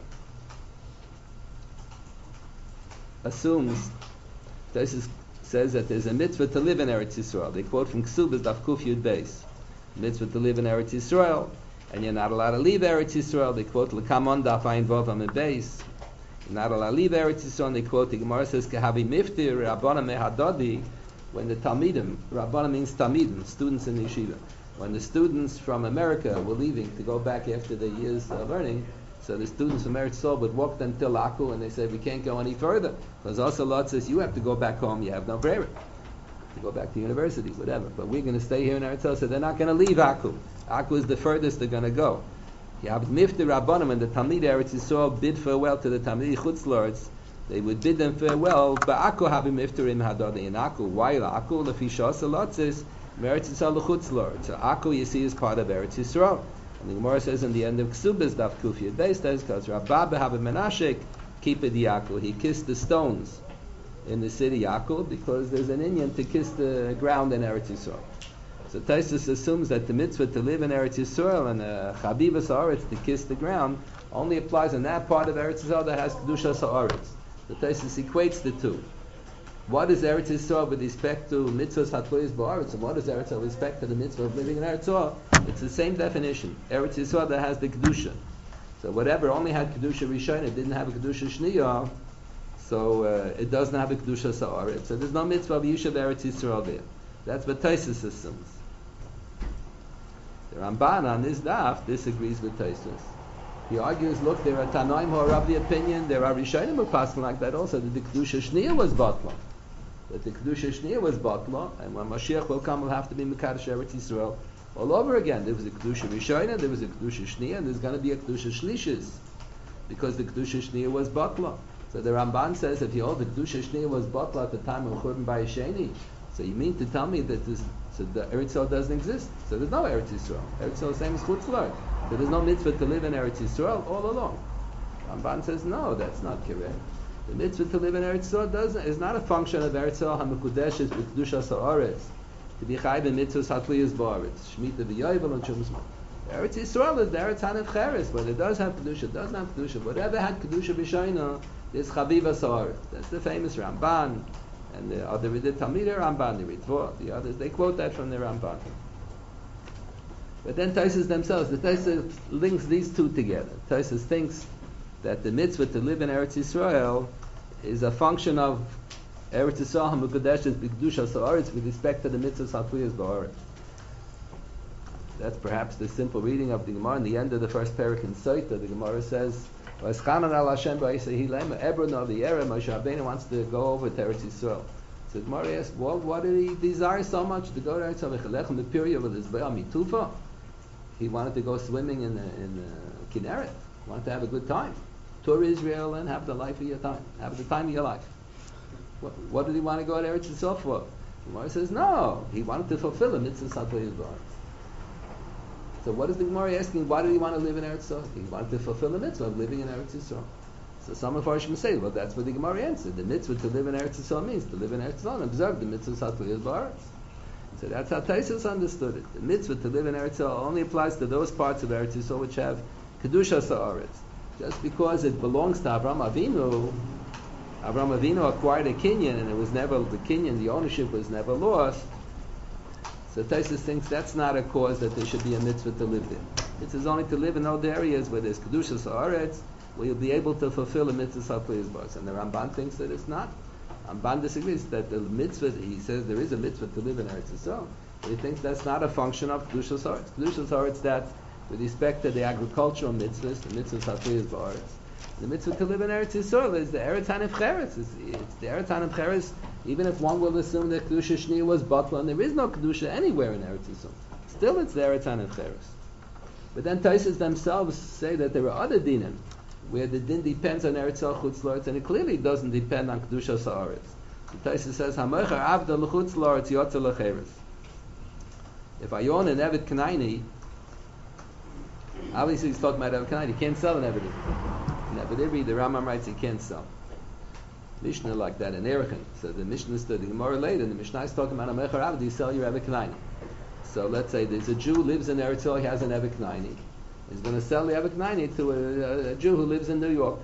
assumes, Tosfos says that there's a mitzvah to live in Eretz Yisrael. They quote from Ksubas Daf Kuf Yud Beis. Mitzvah to live in Eretz Yisrael, and you're not allowed to leave Eretz Yisrael. They quote L'kamon Daf Ayin Vov Amid Beis. You're not allowed to leave Eretz Yisrael. And they quote, the Gemara says, Kehavi Miftir Rabbana Mehadodi, when the Talmidim, Rabbana means Talmidim, students in the yeshiva. When the students from America were leaving to go back after the years of learning, so the students from Eretz Yisrael would walk until Akku, and they said, we can't go any further. Because also Lot says, you have to go back home, you have no prayer. To go back to university, whatever. But we're going to stay here in Eretz Yisrael, so they're not going to leave Akku. Akku is the furthest they're going to go. You have Mifti Rabbanim, and the Talmid Eretz Yisrael bid farewell to the Talmid Chutz Lords. They would bid them farewell, but Akku have Miftirim Hadodi in Akku. Why Akku? Lefi Shas Lot says, Eretz Yisrael Chutz Lords. So Akku, you see, is part of Eretz Yisrael. And the Gemara says in the end of Ksubas Daf Kuf Yud Beis, because Rabba Behav Menashek Kipped Yaakov, he kissed the stones in the city Yaakov because there's an Inyan to kiss the ground in Eretz Yisrael. So Tosfos assumes that the mitzvah to live in Eretz Yisrael and Chabivas Haaretz to kiss the ground only applies in that part of Eretz Yisrael that has Kedushas Haaretz. So Tosfos equates the two. What is Eretz Yisrael with respect to mitzvahs hatloyes ba'aretz, and what is Eretz Yisrael with respect to the mitzvah of living in Eretz Yisrael? It's the same definition. Eretz Yisrael that has the kedusha. So whatever only had kedusha rishon, it didn't have a kedusha shniyah. So it doesn't have a kedusha sa'aretz. So there's no mitzvah of yishuv Eretz Yisrael there. That's what Tosfos assumes. The Ramban on this daf disagrees with Tosfos. He argues, look, there are Tanaim who are of the opinion, there are Rishonim who pass like that also, that the kedusha shniyah was batla. That the Kedusha Shniya was Batla, and when Mashiach will come, will have to be Mekadosh Eretz Yisrael all over again. There was a Kedusha Rishona, there was a Kedusha Shniya, and there's going to be a Kedusha Shlishis, because the Kedusha Shniya was Batla. So the Ramban says, if you hold the Kedusha Shniya was Batla at the time of Churban Bayis Sheni, so you mean to tell me that so the Eretz Yisrael doesn't exist? So there's no Eretz Yisrael. Eretz Yisrael is the same as Chutz La'aretz. So there's no mitzvah to live in Eretz Yisrael all along. Ramban says, no, that's not correct. The mitzvah to live in Eretz Yisrael is not a function of Eretz Yisrael HaMekudeshes b'Kedushas HaOretz, to be chayv in mitzvahs hatliyas ba'aretz, Shemitah v'yovel and Shumas. Eretz Yisrael is the Eretz HaNevcheres, but it does have Kedusha, it doesn't have Kedusha. Whatever had Kedusha b'Shayna, there's Chavivas HaOretz. That's the famous Ramban, and the other Talmidei Ramban, the Ritva, the others, they quote that from the Ramban. But then Tosfos themselves, the Tosfos links these two together. Tosfos thinks that the mitzvah to live in Eretz Yisrael is a function of Eretz Yisrael HaMekudeshes b'Kedushas HaOretz with respect to the mitzvahs hatliyas ba'aretz. That's perhaps the simple reading of the Gemara. In the end of the first parak in Sotah, the Gemara says, "V'eschanan al Hashem b'Yisrael hilema Ebron al V'yera." Moshe Rabbeinu wants to go over to Eretz Yisrael. So the Gemara asks, well, what did he desire so much to go to Eretz Yisrael? V'chelech the period with his Be'al Mitufa. He wanted to go swimming in Kinneret. He wanted to have a good time. Tour Israel and have the life of your time. Have the time of your life. What did he want to go to Eretz Yisrael for? The Gemara says, no. He wanted to fulfill a mitzvah hatliyas ba'aretz. So what is the Gemara asking? Why did he want to live in Eretz Yisrael? He wanted to fulfill the mitzvah of living in Eretz Yisrael. So some of Farshim say, well, that's what the Gemara answered. The mitzvah to live in Eretz Yisrael means to live in Eretz Yisrael and observe the mitzvah hatliyas ba'aretz. So that's how Tosfos understood it. The mitzvah to live in Eretz Yisrael only applies to those parts of Eretz Yisrael which have Kedushas HaOretz. Just because it belongs to Avraham Avinu acquired a kinyan and it was never, the kinyan, the ownership was never lost. So Tosfos thinks that's not a cause that there should be a mitzvah to live there. It is only to live in those areas where there's Kedushas HaOretz, where you'll be able to fulfill a mitzvah hatliyas ba'aretz. And the Ramban thinks that it's not. Ramban disagrees that the mitzvah, he says there is a mitzvah to live in Eretz Yisrael, but he thinks that's not a function of Kedushas HaOretz. Kedushas HaOretz, that with respect to the agricultural mitzvahs, the mitzvahs hatliyas ba'aretz. The mitzvah to live in Eretz Yisrael is the Eretz HaNevcheres. It's the Eretz HaNevcheres, even if one will assume that Kedusha Shniya was Batla, and there is no Kedusha anywhere in Eretz Yisrael. Still it's the Eretz HaNevcheres. But then Tosfos themselves say that there are other dinim, where the din depends on Eretz Yisrael Chutz La'aretz, and it clearly doesn't depend on Kedushas HaOretz. So Tosfos says, HaMocher Avda L'Chutz La'aretz Yotze L'Cheres. If I own an Evet Kanaini, obviously he's talking about Evet Kanaini, you can't sell an Evet. In Evet Ivri, the Rambam writes you can't sell. Mishnah like that in Erechin. So the Mishnah stood, the Gemara later, and the Mishnah is talking about HaMocher Avda, you sell your Evet Kanaini. So let's say there's a Jew who lives in Eretz Yisrael, he has an Evet Kanaini. He's going to sell the Evet Kanaini to a Jew who lives in New York.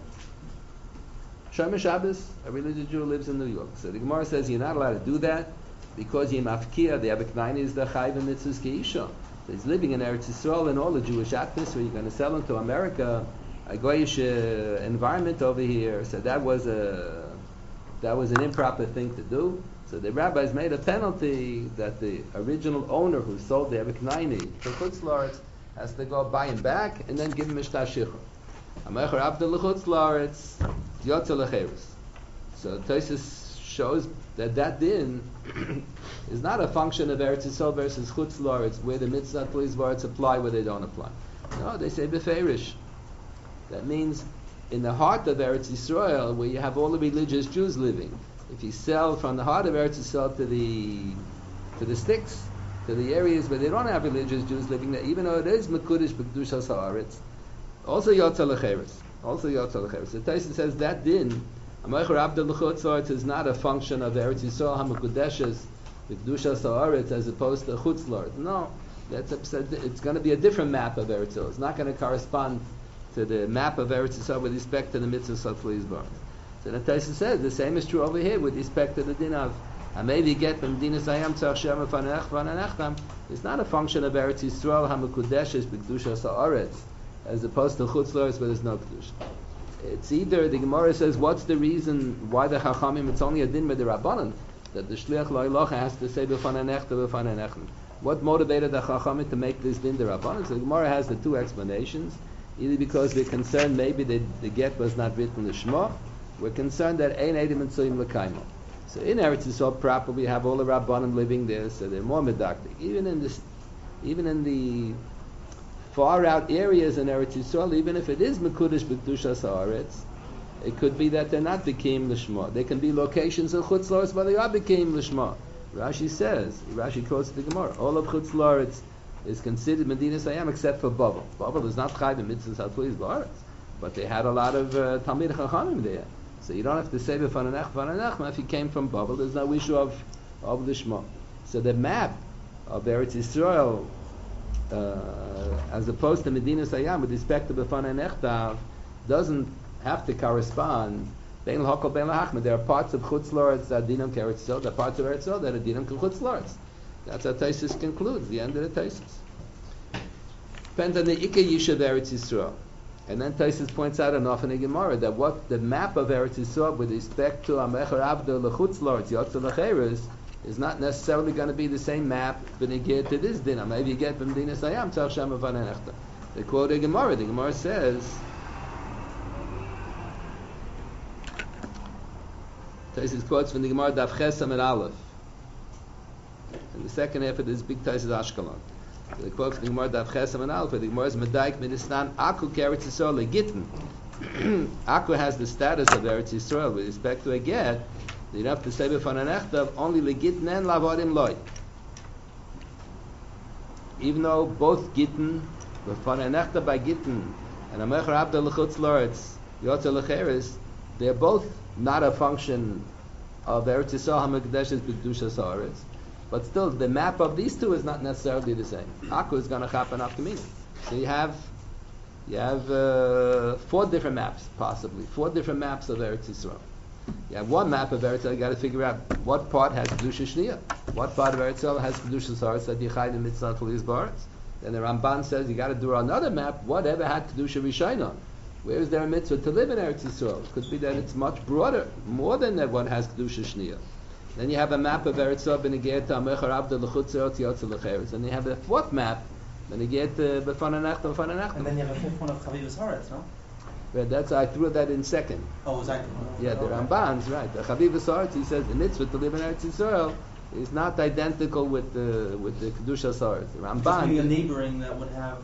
Shomer Shabbos, a religious Jew who lives in New York. So the Gemara says you're not allowed to do that because you're mafkia, the Evet Kanaini is the chayv and mitzvahs keisha. So he's living in Eretz Yisrael in all the Jewish atmosphere. You're going to sell him to America, a goyish environment over here. So that was an improper thing to do. So the rabbis made a penalty that the original owner who sold the Evet Kanaini to Chutz La'aretz has to go buy him back and then give him Mishtar Shichur. HaMocher Avda L'Chutz La'aretz Yotze L'Cheres. So Tosfos shows that din is not a function of Eretz Yisrael versus Chutz La'aretz, where the mitzvah hatliyas ba'aretz apply, where they don't apply. No, they say beferish. That means in the heart of Eretz Yisrael, where you have all the religious Jews living, if you sell from the heart of Eretz Yisrael to the sticks, to the areas where they don't have religious Jews living there, even though it is Mekudesh b'Kedushas HaOretz, also Yotze L'Cheres. Also Yotze L'Cheres. The Tosfos says that din, HaMocher Avda L'Chutz La'aretz, is not a function of Eretz Yisrael HaMekudeshes b'Kedushas HaOretz as opposed to Chutz La'aretz. No, it's going to be a different map of Eretz Yisrael. It's not going to correspond to the map of Eretz Yisrael with respect to the mitzvah hatliyas ba'aretz. So the Tosfos says the same is true over here with respect to the din of maybe get from Dinas Hayam Tzach Shem Fananechtam. It's not a function of Eretz Yisrael HaMekudeshes b'Kedushas HaOretz as opposed to Chutz La'aretz where there's no Kedusha. It's either, the Gemara says, what's the reason why the Chachamim, it's only a din with the Rabbanan, that the Shliach Lo'ilocha has to say B'fananechtam. What motivated the Chachamim to make this din the Rabbanan? So the Gemara has the two explanations. Either because we're concerned maybe the get was not written the Shema, we're concerned that Ein Eidim and Tzoyim L'Kaimo. So in Eretz Yisrael proper, we have all the Rabbanim living there, so they're more medactic. Even in the far out areas in Eretz Yisrael, even if it is Mekudesh b'Kedushas HaOretz, it could be that they're not B'Keim L'Shma. There can be locations in Chutz La'aretz where they are B'Keim L'Shma. Rashi quotes the Gemara, all of Chutz La'aretz is considered Medinas Hayam except for Babel. Babel is not Chayv in Mitzvahs hatliyas ba'aretz, but they had a lot of Talmid Chachamim there. So you don't have to say B'fananech if you came from Babel. There's no issue of Lishma. So the map of Eretz Yisrael, as opposed to Medina Sayyam, with respect to B'fananech doesn't have to correspond. Bein l'hakol, bein l'hachma. There are parts of Chutz La'aretz that are dinam k'Eretz Yisrael. There are parts of Eretz Yisrael that are dinam k'Chutz La'aretz. That's how Taisus concludes, the end of the Taisus. Depends on the Ikka Yishuv Eretz Yisrael. And then Taisus points out enough in the Gemara that what the map of Eretz Yisrael with respect to Amecher Avda l'Chutz La'aretz, Yotze l'Cheres, is not necessarily going to be the same map when you get to this dinner. Maybe you get from Medina Sayyam, Tzach Shem Avanenechta. They quote the Gemara. The Gemara says, Taisus quotes from the Gemara Daf Chesam and Aleph. In the second half of this big Taisus Ashkelon. So they quote from the Gemara Daf Chesam and Aleph. The Gemara is Medaik Ministan Aku Keretz Yisrael Legitten. Aku has the status of Eretz Yisrael with respect to a get. You have to say B'fananechta only Legitten and Lavadim Loi. Even though both Gitten, B'fananechta by Gitten, and Amecher Abda L'Chutz La'aretz, Yotze L'Cheres, they're both not a function of Eretz Yisrael HaMekdeshes B'Kedushas Haaretz. But still, the map of these two is not necessarily the same. Aku is going to happen after me. So you have 4 different maps, possibly. 4 different maps of Eretz Yisrael. You have one map of Eretz Yisrael, you got to figure out what part has Kedusha Shniya. What part of Eretz Yisrael has Kedusha Haaretz that Yichai the Mitzvah Taliz Ba'aretz. Then the Ramban says you got to do another map, whatever had Kedusha Rishayna. Where is there a mitzvah to live in Eretz Yisrael? It could be that it's much broader, more than that one has Kedusha Shniya. Then you have a map of Eretz Yisrael, Benegeh to Amecher Abda L'Chutz La'aretz Yotze L'Cheres. And you have a 4th map, Benegeh to B'fananechta. And then you have a 5th one of Chavivas Haaretz, no? But that's, I threw that in second. Oh, was that? Yeah, the Ramban's right. The Chavivas Haaretz, he says the mitzvah to live in Eretz Yisrael is not identical with the Kedusha Haaretz. The Ramban. Just maybe a neighboring that would have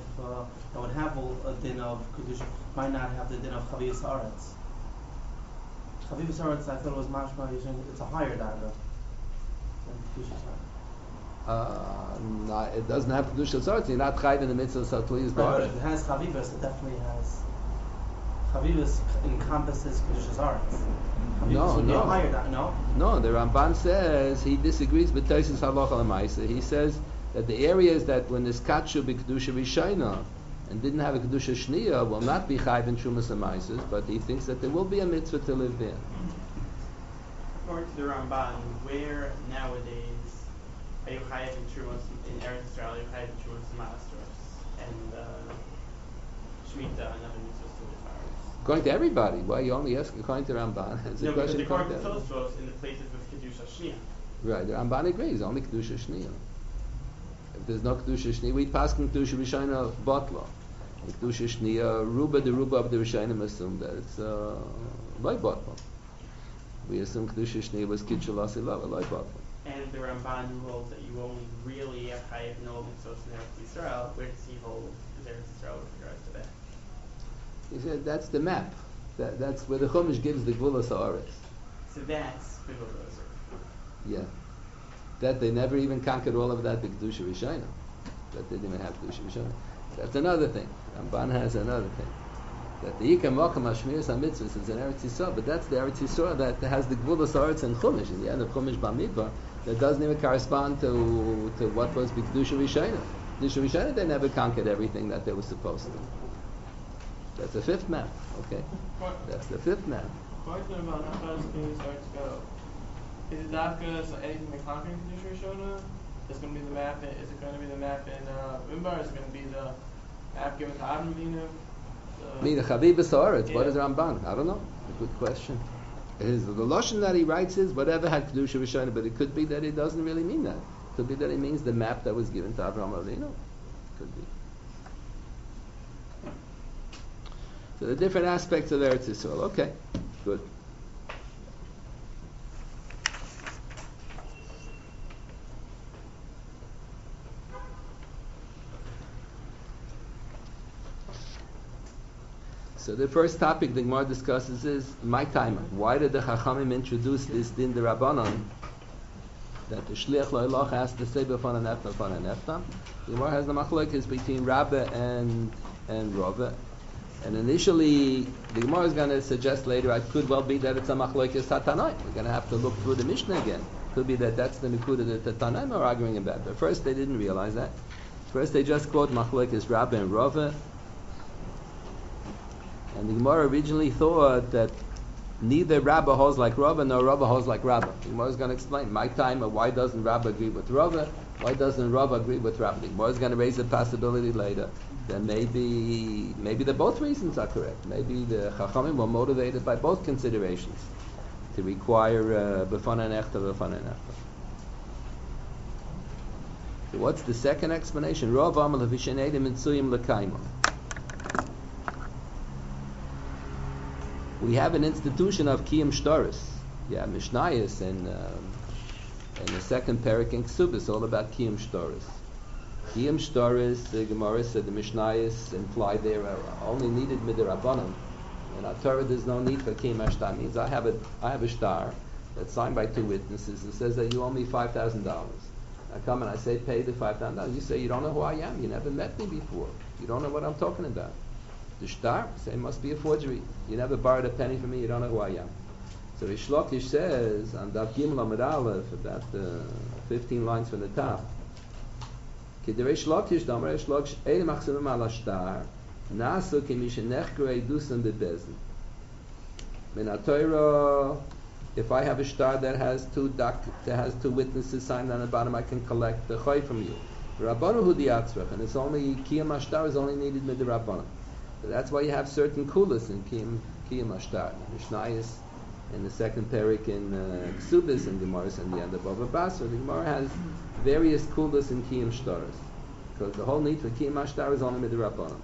a din of Kedusha might not have the din of Chavivas Haaretz. Chavivas Haaretz, I thought it was mashma. You're saying it's a higher dagger than Kedusha Haaretz. No, it doesn't have Kedusha Haaretz. You're not chayv in the mitzvah of Taliz Right, but Ba'aretz. if it has Chavivas, it definitely has. Chavivas encompasses Kedusha Haaretz. No, would be a no. higher dagger, no? No, the Ramban says he disagrees with Taisus Halacha L'Maisa. He says that the areas that when this katshu be Kedusha Rishayna and didn't have a Kedusha Shniya will not be chayv in Shumas L'Maisas, but he thinks that there will be a mitzvah to live there. According to the Ramban, where nowadays are you chayav in Trumas in Eretz Yisrael? Are you chayav in Trumas Maastros and Shemitah and other mitzvahs to the Torah? According to everybody. Why you only asking according to Ramban? It's a No, because question according to according to everybody. Tosfos, in the places with Kedusha Shniya. Right, the Ramban agrees, only Kedusha Shniya. If there's no Kedusha Shniya, we pass Kedusha Rishayna Botla. Kedusha Shniya, the Ruba of the Rishayim assume that it's like Botla. We assume Kedusha Shniya was Kitchel Asilava, like Botla. And the Ramban who holds that you only really have chayav no mitzvahs in Eretz Yisrael, where does he hold is Eretz Yisrael with regards to that? He said that's the map. That's where the Chumash gives the Gvulas Haaretz. So that's Biblical. Yeah. That they never even conquered all of that the Kedusha Rishayna. That they didn't even have Kedusha Rishayna. That's another thing. Ramban has another thing. That the Yikam Mokam Hashmiras HaMitzvahs is in Eretz Yisrael, but that's the Eretz Yisrael that has the Gvulas Haaretz and Chumash. In the end of Chumash Bamidbar, that doesn't even correspond to what was the Kedusha Rishayna. Kedusha Rishayna, they never conquered everything that they were supposed to. That's the 5th map. Okay. That's the 5th map. Question about how far things start to go. Is it Dafka, so anything that conquering Kedusha Rishona? Is going to be the map? Is it going to be the map in Rimbar? Is it going to be the map given to Adam Medina? I mean, the Chavivas Haaretz, what is Ramban? I don't know. A good question. The Lashon that he writes is whatever had Kedusha Rishona, but it could be that he doesn't really mean that. It could be that he means the map that was given to Avraham Avinu. Could be. So the different aspects of Eretz Yisrael. Okay, good. So the first topic the Gemara discusses is my time. Why did the Chachamim introduce this din the Rabbanon that the Shliach Lo'ilach has to say b'fan neftam? The Gemara has the machlokes between Rabbe and Rava. And initially, the Gemara is going to suggest later, it could well be that it's a machlokes Tanaim. We're going to have to look through the Mishnah again. Could be that that's the Nekuda that the Tanaim are arguing about. But first, they didn't realize that. First, they just quote machlokes Rabba and Rava. And the Gemara originally thought that neither Rabba holds like Rava nor Rava holds like Rabba. The Gemara is going to explain my time of why doesn't Rabba agree with Rava, why doesn't Rava agree with Rabba. The Gemara is going to raise the possibility later that maybe the both reasons are correct. Maybe the Chachamim were motivated by both considerations to require B'fana Nechta, B'fana Nechta. So what's the second explanation? Rava Amal Havishanedim Mitzuyim L'Kaima. We have an institution of Kiyam Shtaris. Yeah, Mishnayos and the second parak in Ksubis, all about Kiyam Shtaris. Kiyam Shtaris, the Gemara said the Mishnayos imply they are only needed midrabanan. In our Torah, there's no need for Kiyam Ashtar. Means I have a shtar that's signed by two witnesses and says that you owe me $5,000. I come and I say pay the $5,000. You say you don't know who I am. You never met me before. You don't know what I'm talking about. The shtar, say it must be a forgery. You never borrowed a penny from me. You don't know who I am. So Rish Lakish says on Daf Gimel Amud Aleph, about 15 lines from the top. K'Reish Lakish Damar Rish Lakish Eile Machzavim Al Shtar Nasu K'Mishenechgrei Dusan Bebezin. Min HaTorah, if I have a shtar that has two witnesses signed on the bottom, I can collect the choy from you. Rabbanu Hu Diatzrach, and it's only Kiyam Ashtar is only needed with the Rabbanu. So that's why you have certain kulas in Kiyam Ashtar. Mishnayos in the second parak in Ksubis and Gemaras and the end of Bava Basra. The Gemara has various kulas in Kiyam Shtaris, because the whole need for Kiyam Ashtar is only with the Rabbanan.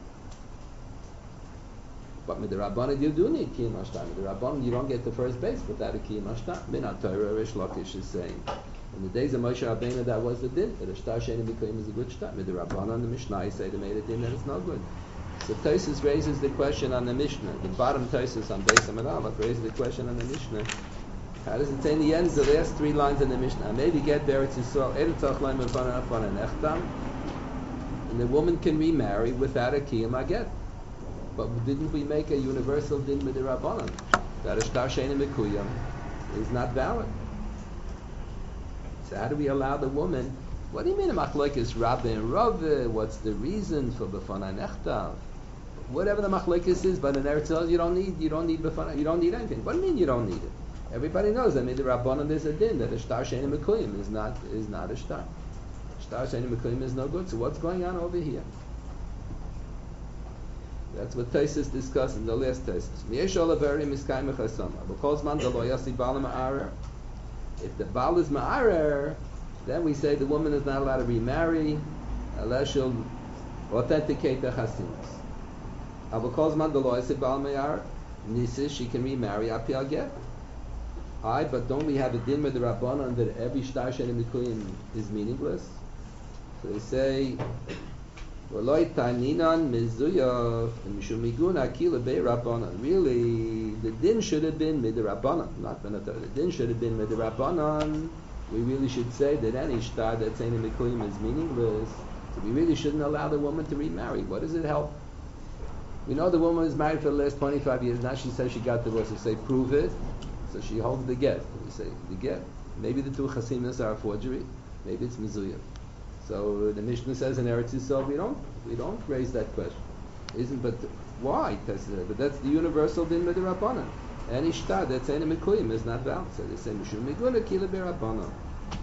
But with the Rabbanan you do need Kiyam Ashtar. With the Rabbanan you don't get the first base without a Kiyam Ashtar. Min HaTorah Rish Lakish is saying, in the days of Moshe Rabbeinu that was the din, that a shtar she'ein b'koyim is a good shtar. With the Rabbanan, the Mishnah say they made a din that it's not good. So Tosfos raises the question on the Mishnah. The bottom Tosfos on Beis Amud Aleph raises the question on the Mishnah. How does it say in the end, the last three lines in the Mishnah? Maybe get Beretz Yisrael, and the woman can remarry without a Kiyam Aget. But didn't we make a universal din with the Rabbanan that a shtar she'ein b'koyim is not valid? So how do we allow the woman? What do you mean a machlokes Rabba and Rava? What's the reason for b'fana nechta? Whatever the machlokes is, but in Eretz Yisrael you don't need b'fana, you don't need anything. What do you mean you don't need it? Everybody knows that. I mean the Rabbanan there's a din that a shtar she'ein b'koyim is not a shtar. Shtar she'ein b'koyim is no good. So what's going on over here? That's what Tosfos discussed in the last Tosfos. If the Baal is ma'arer, then we say the woman is not allowed to remarry unless she'll authenticate the chasinus. She can remarry api al get. But don't we have a din with the Rabbanan that every shtar she'ein b'koyim is meaningless? So they say, really, the din should have been mid Rabbanan, not Benatah. The din should have been mid Rabbanan. We really should say that any shtar that's in Mekuyim is meaningless. So we really shouldn't allow the woman to remarry. What does it help? We know the woman is married for the last 25 years. Now she says she got divorced. We say, prove it. So she holds the get. We say, the get. Maybe the two chasimas are a forgery. Maybe it's mezuyah. So the Mishnah says in Eretz Yisrael we don't raise that question. Why? But that's the universal din with the Rabbanan. Any shtar that's in a Mekuyim is not valid. So they say Mishum Miguna Kila B'Rabbanan.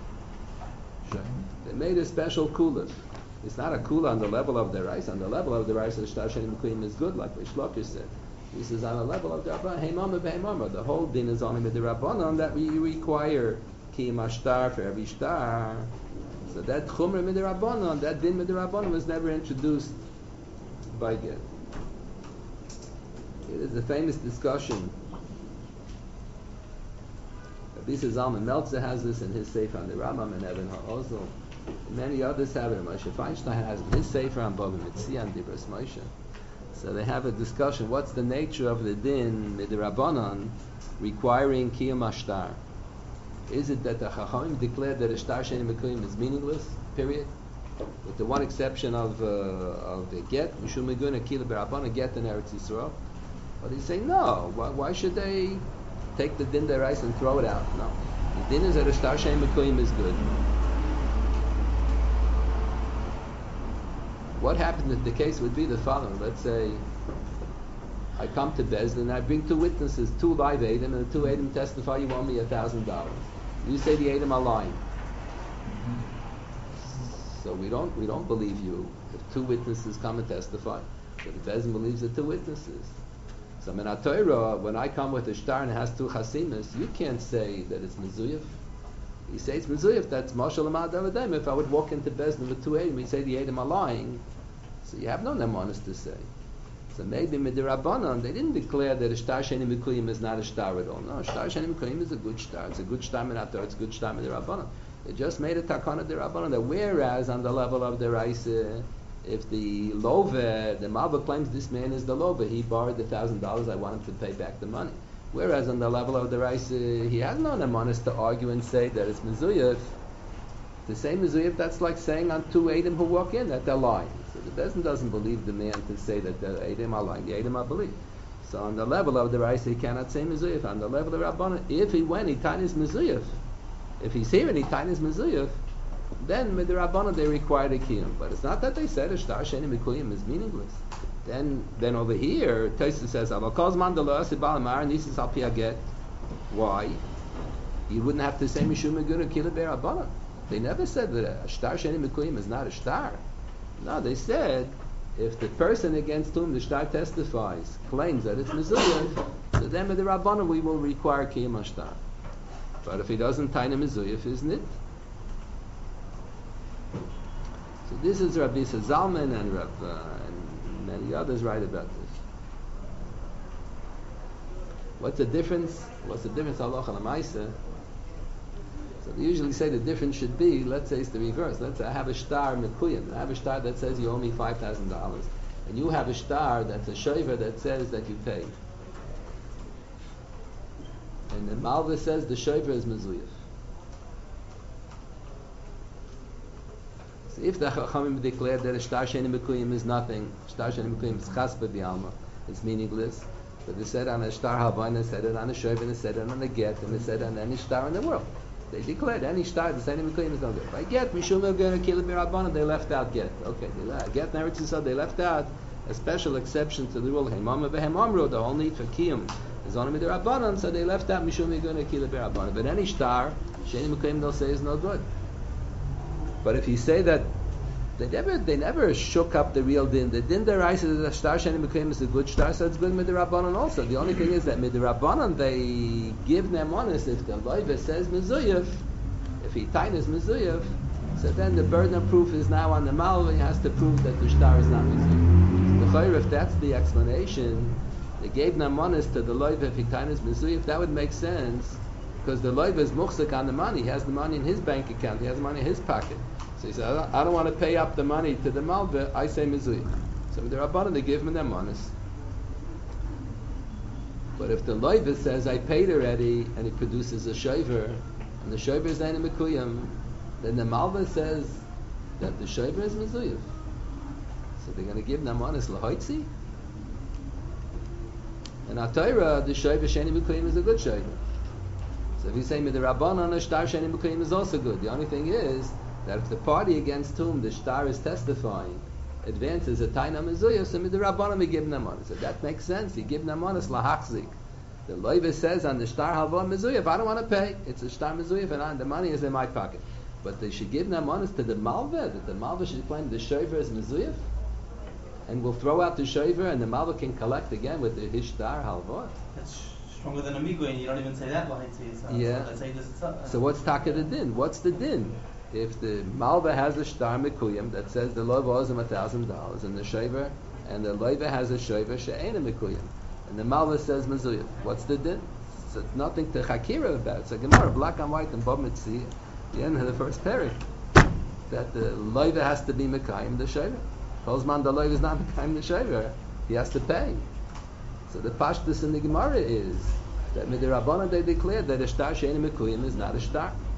They made a special kula. It's not a kula on the level of the rice. On the level of the rice, the shtar she'ein Mekuyim is good, like Rish Lakish said. He says on the level of the Rabbanan, Hey Mama, Hey Mama. The whole din is only with the Rabbanan that we require Kiyam Ashtar for every shtar. So that Chumra Midrabanan, that Din Midrabanan was never introduced by Get. It is a famous discussion. Rabbi Zalman Meltzer has this in his Sefer on the Rambam and Eben HaOzel. Many others have it. Moshe Feinstein has in his Sefer on Bava Metzia and Dibras Moshe. So they have a discussion. What's the nature of the Din Midrabanan requiring Kiyam Ashtar? Is it that the Chachamim declared that a shtar she'ein b'koyim is meaningless? Period. with the one exception of the get, Mishum Meguna Kila B'Rabbanan, get in Eretz Yisrael. But he's saying, no, why should they take the din deraisa and throw it out? No. The din is that a Shtar Shein Mekuyim is good. What happened if the case would be the following? Let's say I come to Bezdin and I bring two witnesses, two live Edom, and the two Edom testify you owe me $1,000. You say the Edom are lying. So we don't believe you if two witnesses come and testify. But the Bezdin believes the two witnesses. So in our Torah, when I come with a shtar and it has two chasimis, you can't say that it's mezuyif. You say it's mezuyif. That's mashal amad avadayim. If I would walk into Bezdin with two Edom, you say the Edom are lying. So you have no nemanis to say. So maybe midirabanan, they didn't declare that a shtar sheni mikuyim is not a shtar at all. No, shtar sheni mikuyim is a good shtar. It's a good shtar min ator. It's a good shtar midirabanan. They just made a takana dirabanan. That whereas on the level of the raisa, if the love, the Malva claims this man is the love, he borrowed $1,000, I want him to pay back the money. Whereas on the level of the raisa, he has no nemanis to argue and say that it's mezuyif. The same mezuyif, that's like saying on two Edom who walk in that they're lying. So the Bezdin doesn't believe the man to say that the Edom are lying. The Edom are believe. So on the level of the raisa, he cannot say mezuyif. On the level of the Rabbanan, if he went, he tiny is mezuyif. If he's here and he tiny is mezuyif, then with the Rabbanan they require the kiyum. But it's not that they said a shtar sheni mikuyim is meaningless. Then over here, Tosfos says, "Avakos mandala asibalamar nisis al piaget." Why? You wouldn't have to say mishum meguna kila be'Rabbanan. They never said that a shtar sheni mikuyim is not a shtar. No, they said if the person against whom the shtar testifies claims that it's mezuyif, so then with the Rabbanan we will require kiyum shtar. But if he doesn't taina mezuyif, isn't it? So this is Rabbi Zalman and and many others write about this. What's the difference? What's the difference halacha l'maisa? So they usually say the difference should be, let's say it's the reverse. Let's say I have a shtar mekuyim. I have a shtar that says you owe me $5,000, and you have a shtar that's a shover that says that you paid. And the Malva says the shover is mezuyif. If the Chachamim declared that a shtar sheni mekuyim is nothing, shtar sheni mekuyim is chaspa b'alma, it's meaningless. But they said on a shtar havana, said it on a shoyv, said it on a get, and they said on any shtar in the world. They declared any shtar the sheni mekuyim is no good. By get, mishum meguna kila b'Rabbanan, they left out get. Okay, get in Eretz Yisrael, they left out a special exception to the rule heimama v'heimamru, the only for kiyum is only mid'Rabbanan, so they left out mishum meguna kila b'Rabbanan. But any shtar sheni mekuyim they'll say is no good. But if you say that they never shook up the real din, the din deraisa is a shtar sheni mekuyim is a good shtar, so it's good midirabanan also. The only thing is that midirabanan they give them honest if the loiva says mezuyif, if he tainas mezuyif, so then the burden of proof is now on the malva. He has to prove that the shtar is not mezuyif. So if that's the explanation, they gave them honest to the loiva if he tainas mezuyif. That would make sense. Because the loiva is muchzik on the money. He has the money in his bank account. He has the money in his pocket. So he said, I don't want to pay up the money to the malva. I say mezuyah. So with the Rabbanan, they give him their manas. But if the loiva says, I paid already, and he produces a shover, and the shover is ein mekuyim, then the malva says that the shover is mezuyah. So they're going to give them manas lahoitzi. And our Torah, the shover sheni mekuyim is a good shover. So if you say the Rabbanan, a shtar sheni mekuyim is also good. The only thing is that if the party against whom the shtar is testifying advances a taina mezuyah, so the Rabbanan we give them honest. So that makes sense. You give them honest lahachzik. The loiva says on the shtar halva mezuyah, if I don't want to pay, it's a shtar mezuyah, and the money is in my pocket. But they should give them honest to the malva, that the malva should claim the shover is mezuyah, and we'll throw out the shover, and the malva can collect again with his shtar halva. That's stronger than amigo, and you don't even say that lahitzi. Yeah. So let's say this itself. So what's taka the din? What's the din? If the malva has a shtar mekuyim that says the loiva owes him $1,000, and the shover and the loiva has a shover she'ena mekuyim, and the malva says mezuyah, what's the din? So it's nothing to chakira about. It's a gemara, black and white, and Bab Mitzi, the end of the first parak, that the loiva has to be mekayim the shover. Kozman the loiva is not mekayim the shover, he has to pay. So the pashtus in the gemara is that midirabbanan they declared that a shtar she'ena mekuyim is not a shtar.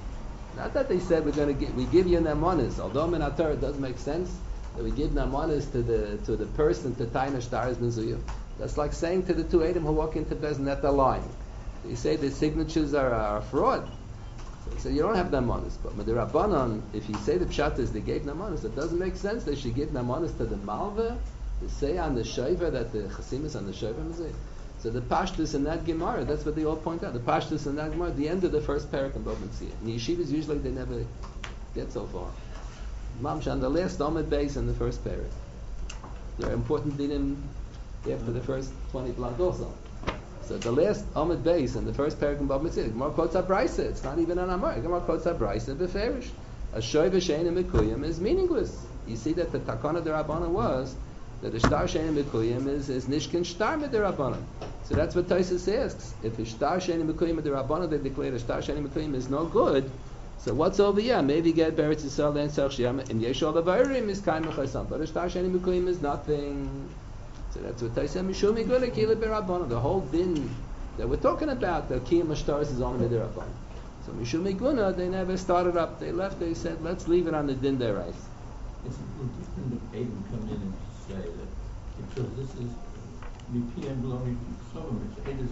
Not that they said we give you namanis. Although in our Torah it does make sense that we give namanis to the person to taina shtaris nezuya. That's like saying to the two Edom who walk into Bezdin that they're lying. They say the signatures are fraud. So you don't have namanis. But with the Rabbanon, if you say the pshat is they gave namanis, it doesn't make sense. They should give namanis to the malva. They say on the shayva that the chasimus on the shayva mizeh. So the pashtus in that Gemara, that's what they all point out. The pashtus in that Gemara, the end of the first parak in Bava Metzia. In yeshivas usually they never get so far. Mamsh on the last Amud base in the first parak. There are important dinim after the first 20 blot also. So the last Amud base in the first parak in Bava Metzia, Gemara quotes a brisa. It's not even an Amar. Gemara quotes a brisa beferish. A shoy v'shein mekuyim is meaningless. You see that the takana derabbanan was that the shtar shein mekuyim is nishkin shtar midirabanan. So that's what Tosfos asks. If a shtar shein mekuyim midirabanan, they declare the shtar shein mekuyim is no good. So what's over here? Maybe get Beretz Yisrael and Tzach Shiyam and Yeshol Avarim is kaim mechasam, but a shtar shein mekuyim is nothing. So that's what Tosfos says. Mishum igula kila berabanan. The whole din that we're talking about, the kiyam shtars is only midirabanan. So Mishum iguna, they never started up. They left. They said, let's leave it on the din derais. It's different if Aiden come in and say that because this is Mipi and Below Mipi Sobam, it's Aid is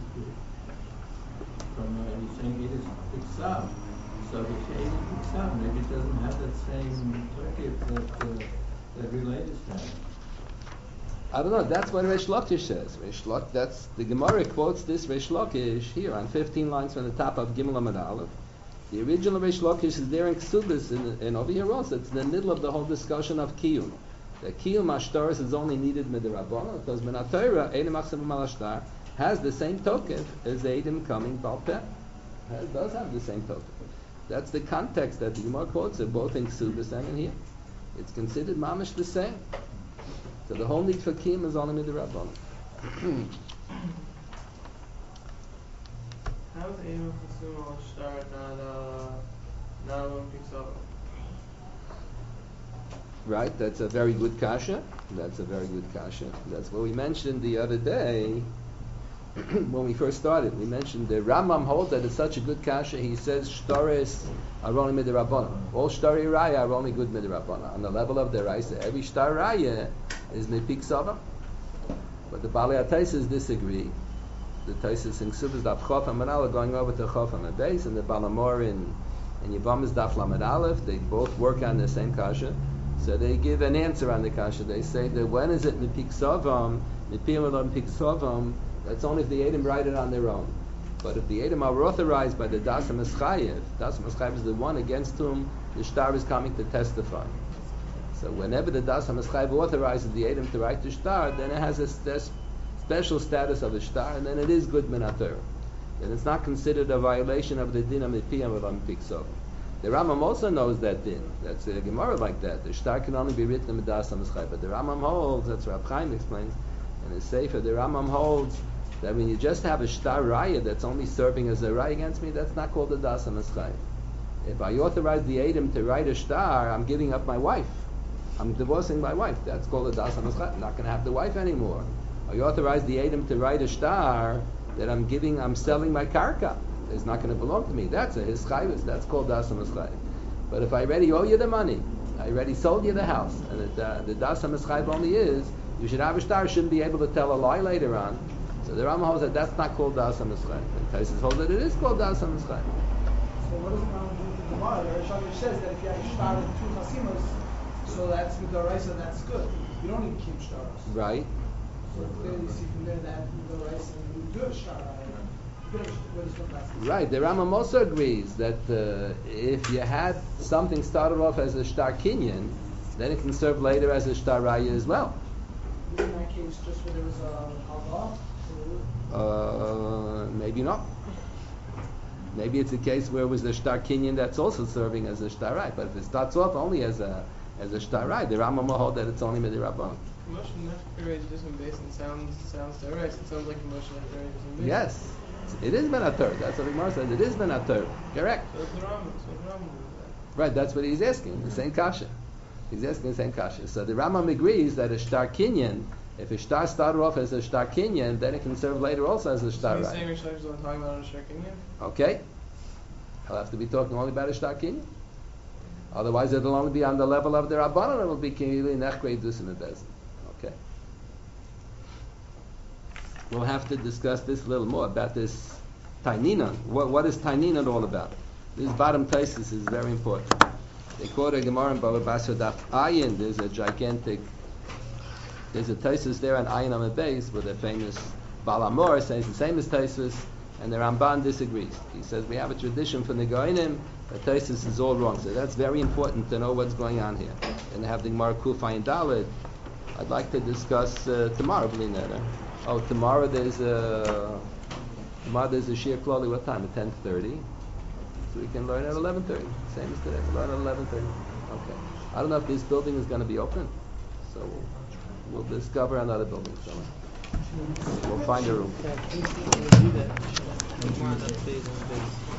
from he's saying it is Pixab. So if it's Aid is Pixab, maybe it doesn't have that same target that related have. I don't know. That's what Reish Lakish says. That's the Gemara quotes this Reish Lakish here on 15 lines from the top of Gimel Amud Aleph. The original Reish Lakish is there in Ksubis, and over here also. It's in the middle of the whole discussion of Kiyum. The Kiyum Ashtaris is only needed Midirabbanan because Minatayra Eidim Achsam Malashtar has the same token as Eidim coming Balpeh. It does have the same token. That's the context that the Gemara quotes it both in Ksubis and in here. It's considered mamish the same. So the whole need for Kiyum is only Midirabbanan. How is Eidim Chasum Malashtar not Olympic Sava? Right, that's a very good kasha. That's what we mentioned the other day when we first started. We mentioned the Rambam holds that it's such a good kasha. He says shtaris are only midirabbanan. All shtari raya are only good midirabbanan. On the level of the raisa, every shtar raya is mipik sava. But the Balei HaTosfos disagree. The Tosfos in Ksubas daf Chof and Manala going over to Chof and Beis, and the Balamor in Yevamos daf Lamed Aleph. They both work on the same kasha. So they give an answer on the kasha. They say that when is it mipik savam, mipik savam, that's only if the Edom write it on their own. But if the Edom are authorized by the Das HaMeschayev, Das HaMeschayev is the one against whom the shtar is coming to testify. So whenever the Das HaMeschayev authorizes the Edom to write the shtar, then it has a special status of a shtar, and then it is good minator. Then it's not considered a violation of the din of mipiyam of mipik savam. The Rambam also knows that din. That's a Gemara like that. The shtar can only be written in Das HaMeschayev. But the Rambam holds, that's what Rab Chaim explains, in his Sefer, the Rambam holds that when you just have a shtar raya that's only serving as a raya against me, that's not called a Das HaMeschayev. If I authorize the Edom to write a shtar, I'm giving up my wife. I'm divorcing my wife. That's called a Das HaMeschayev. I'm not going to have the wife anymore. I authorize the Edom to write a shtar that I'm selling my karka. It's not going to belong to me. That's a hischayvus. That's called Das HaMeschayev. But if I already owe you the money, I already sold you the house, and the Das HaMeschayev only is, you should have a shtar, shouldn't be able to tell a lie later on. So the Rambam holds that that's not called Das HaMeschayev. And Tosfos holds that it is called Das HaMeschayev. So what does the Rambam do with the Gemara? The Reish Lakish says that if you have a shtar with two chasimas, so that's with the Raisa, that's good. You don't need to keep stars. Right. So clearly you see from there that with the Raisa, you do have shtar. Right, the Rambam also agrees that if you had something started off as a shtar kinyan, then it can serve later as a shtar raya as well. In that case, just where there was a halva? Maybe not. Maybe it's a case where it was a shtar kinyan that's also serving as a shtar raya. But if it starts off only as a shtar raya, the Rambam will hold that it's only midirabbanan. Emotion nefkar is just in base and sounds right. It sounds like emotion nefkar is in base. Yes. It is benatur. That's what the Gemara says. It is benatur. Correct. So it's the Rambam. Right. That's what he's asking. The same kasha. He's asking the same kasha. So the Rambam agrees that a shtar kinyan, if a shtar started off as a shtar kinyan, then it can serve later also as a shtar So he's right. saying Rish Lakish is only talking about a shtar kinyan? Okay. He'll have to be talking only about Ishtar Kinyan. Otherwise, it'll only be on the level of the Rabbanon. It will be Kinyan Nechgrei Dusim Bezdin. Okay. We'll have to discuss this a little more about this Taininan. What is Taininan all about? This bottom thesis is very important. They quote a Gemara in Baba Basra Daf Ayin. There's a thesis there on Ayin on the base with a famous Balamor says the same as thesis, and the Ramban disagrees. He says we have a tradition for Negoinim, the thesis is all wrong. So that's very important to know what's going on here. And they have the Gemara Kufa and Daled. I'd like to discuss tomorrow, Blinetta. Oh, tomorrow there's a Shir Klali. What time? At 10:30. So we can learn at 11:30. Same as today. Learn at 11:30. Okay. I don't know if this building is going to be open, so we'll discover another building somewhere. We'll find a room.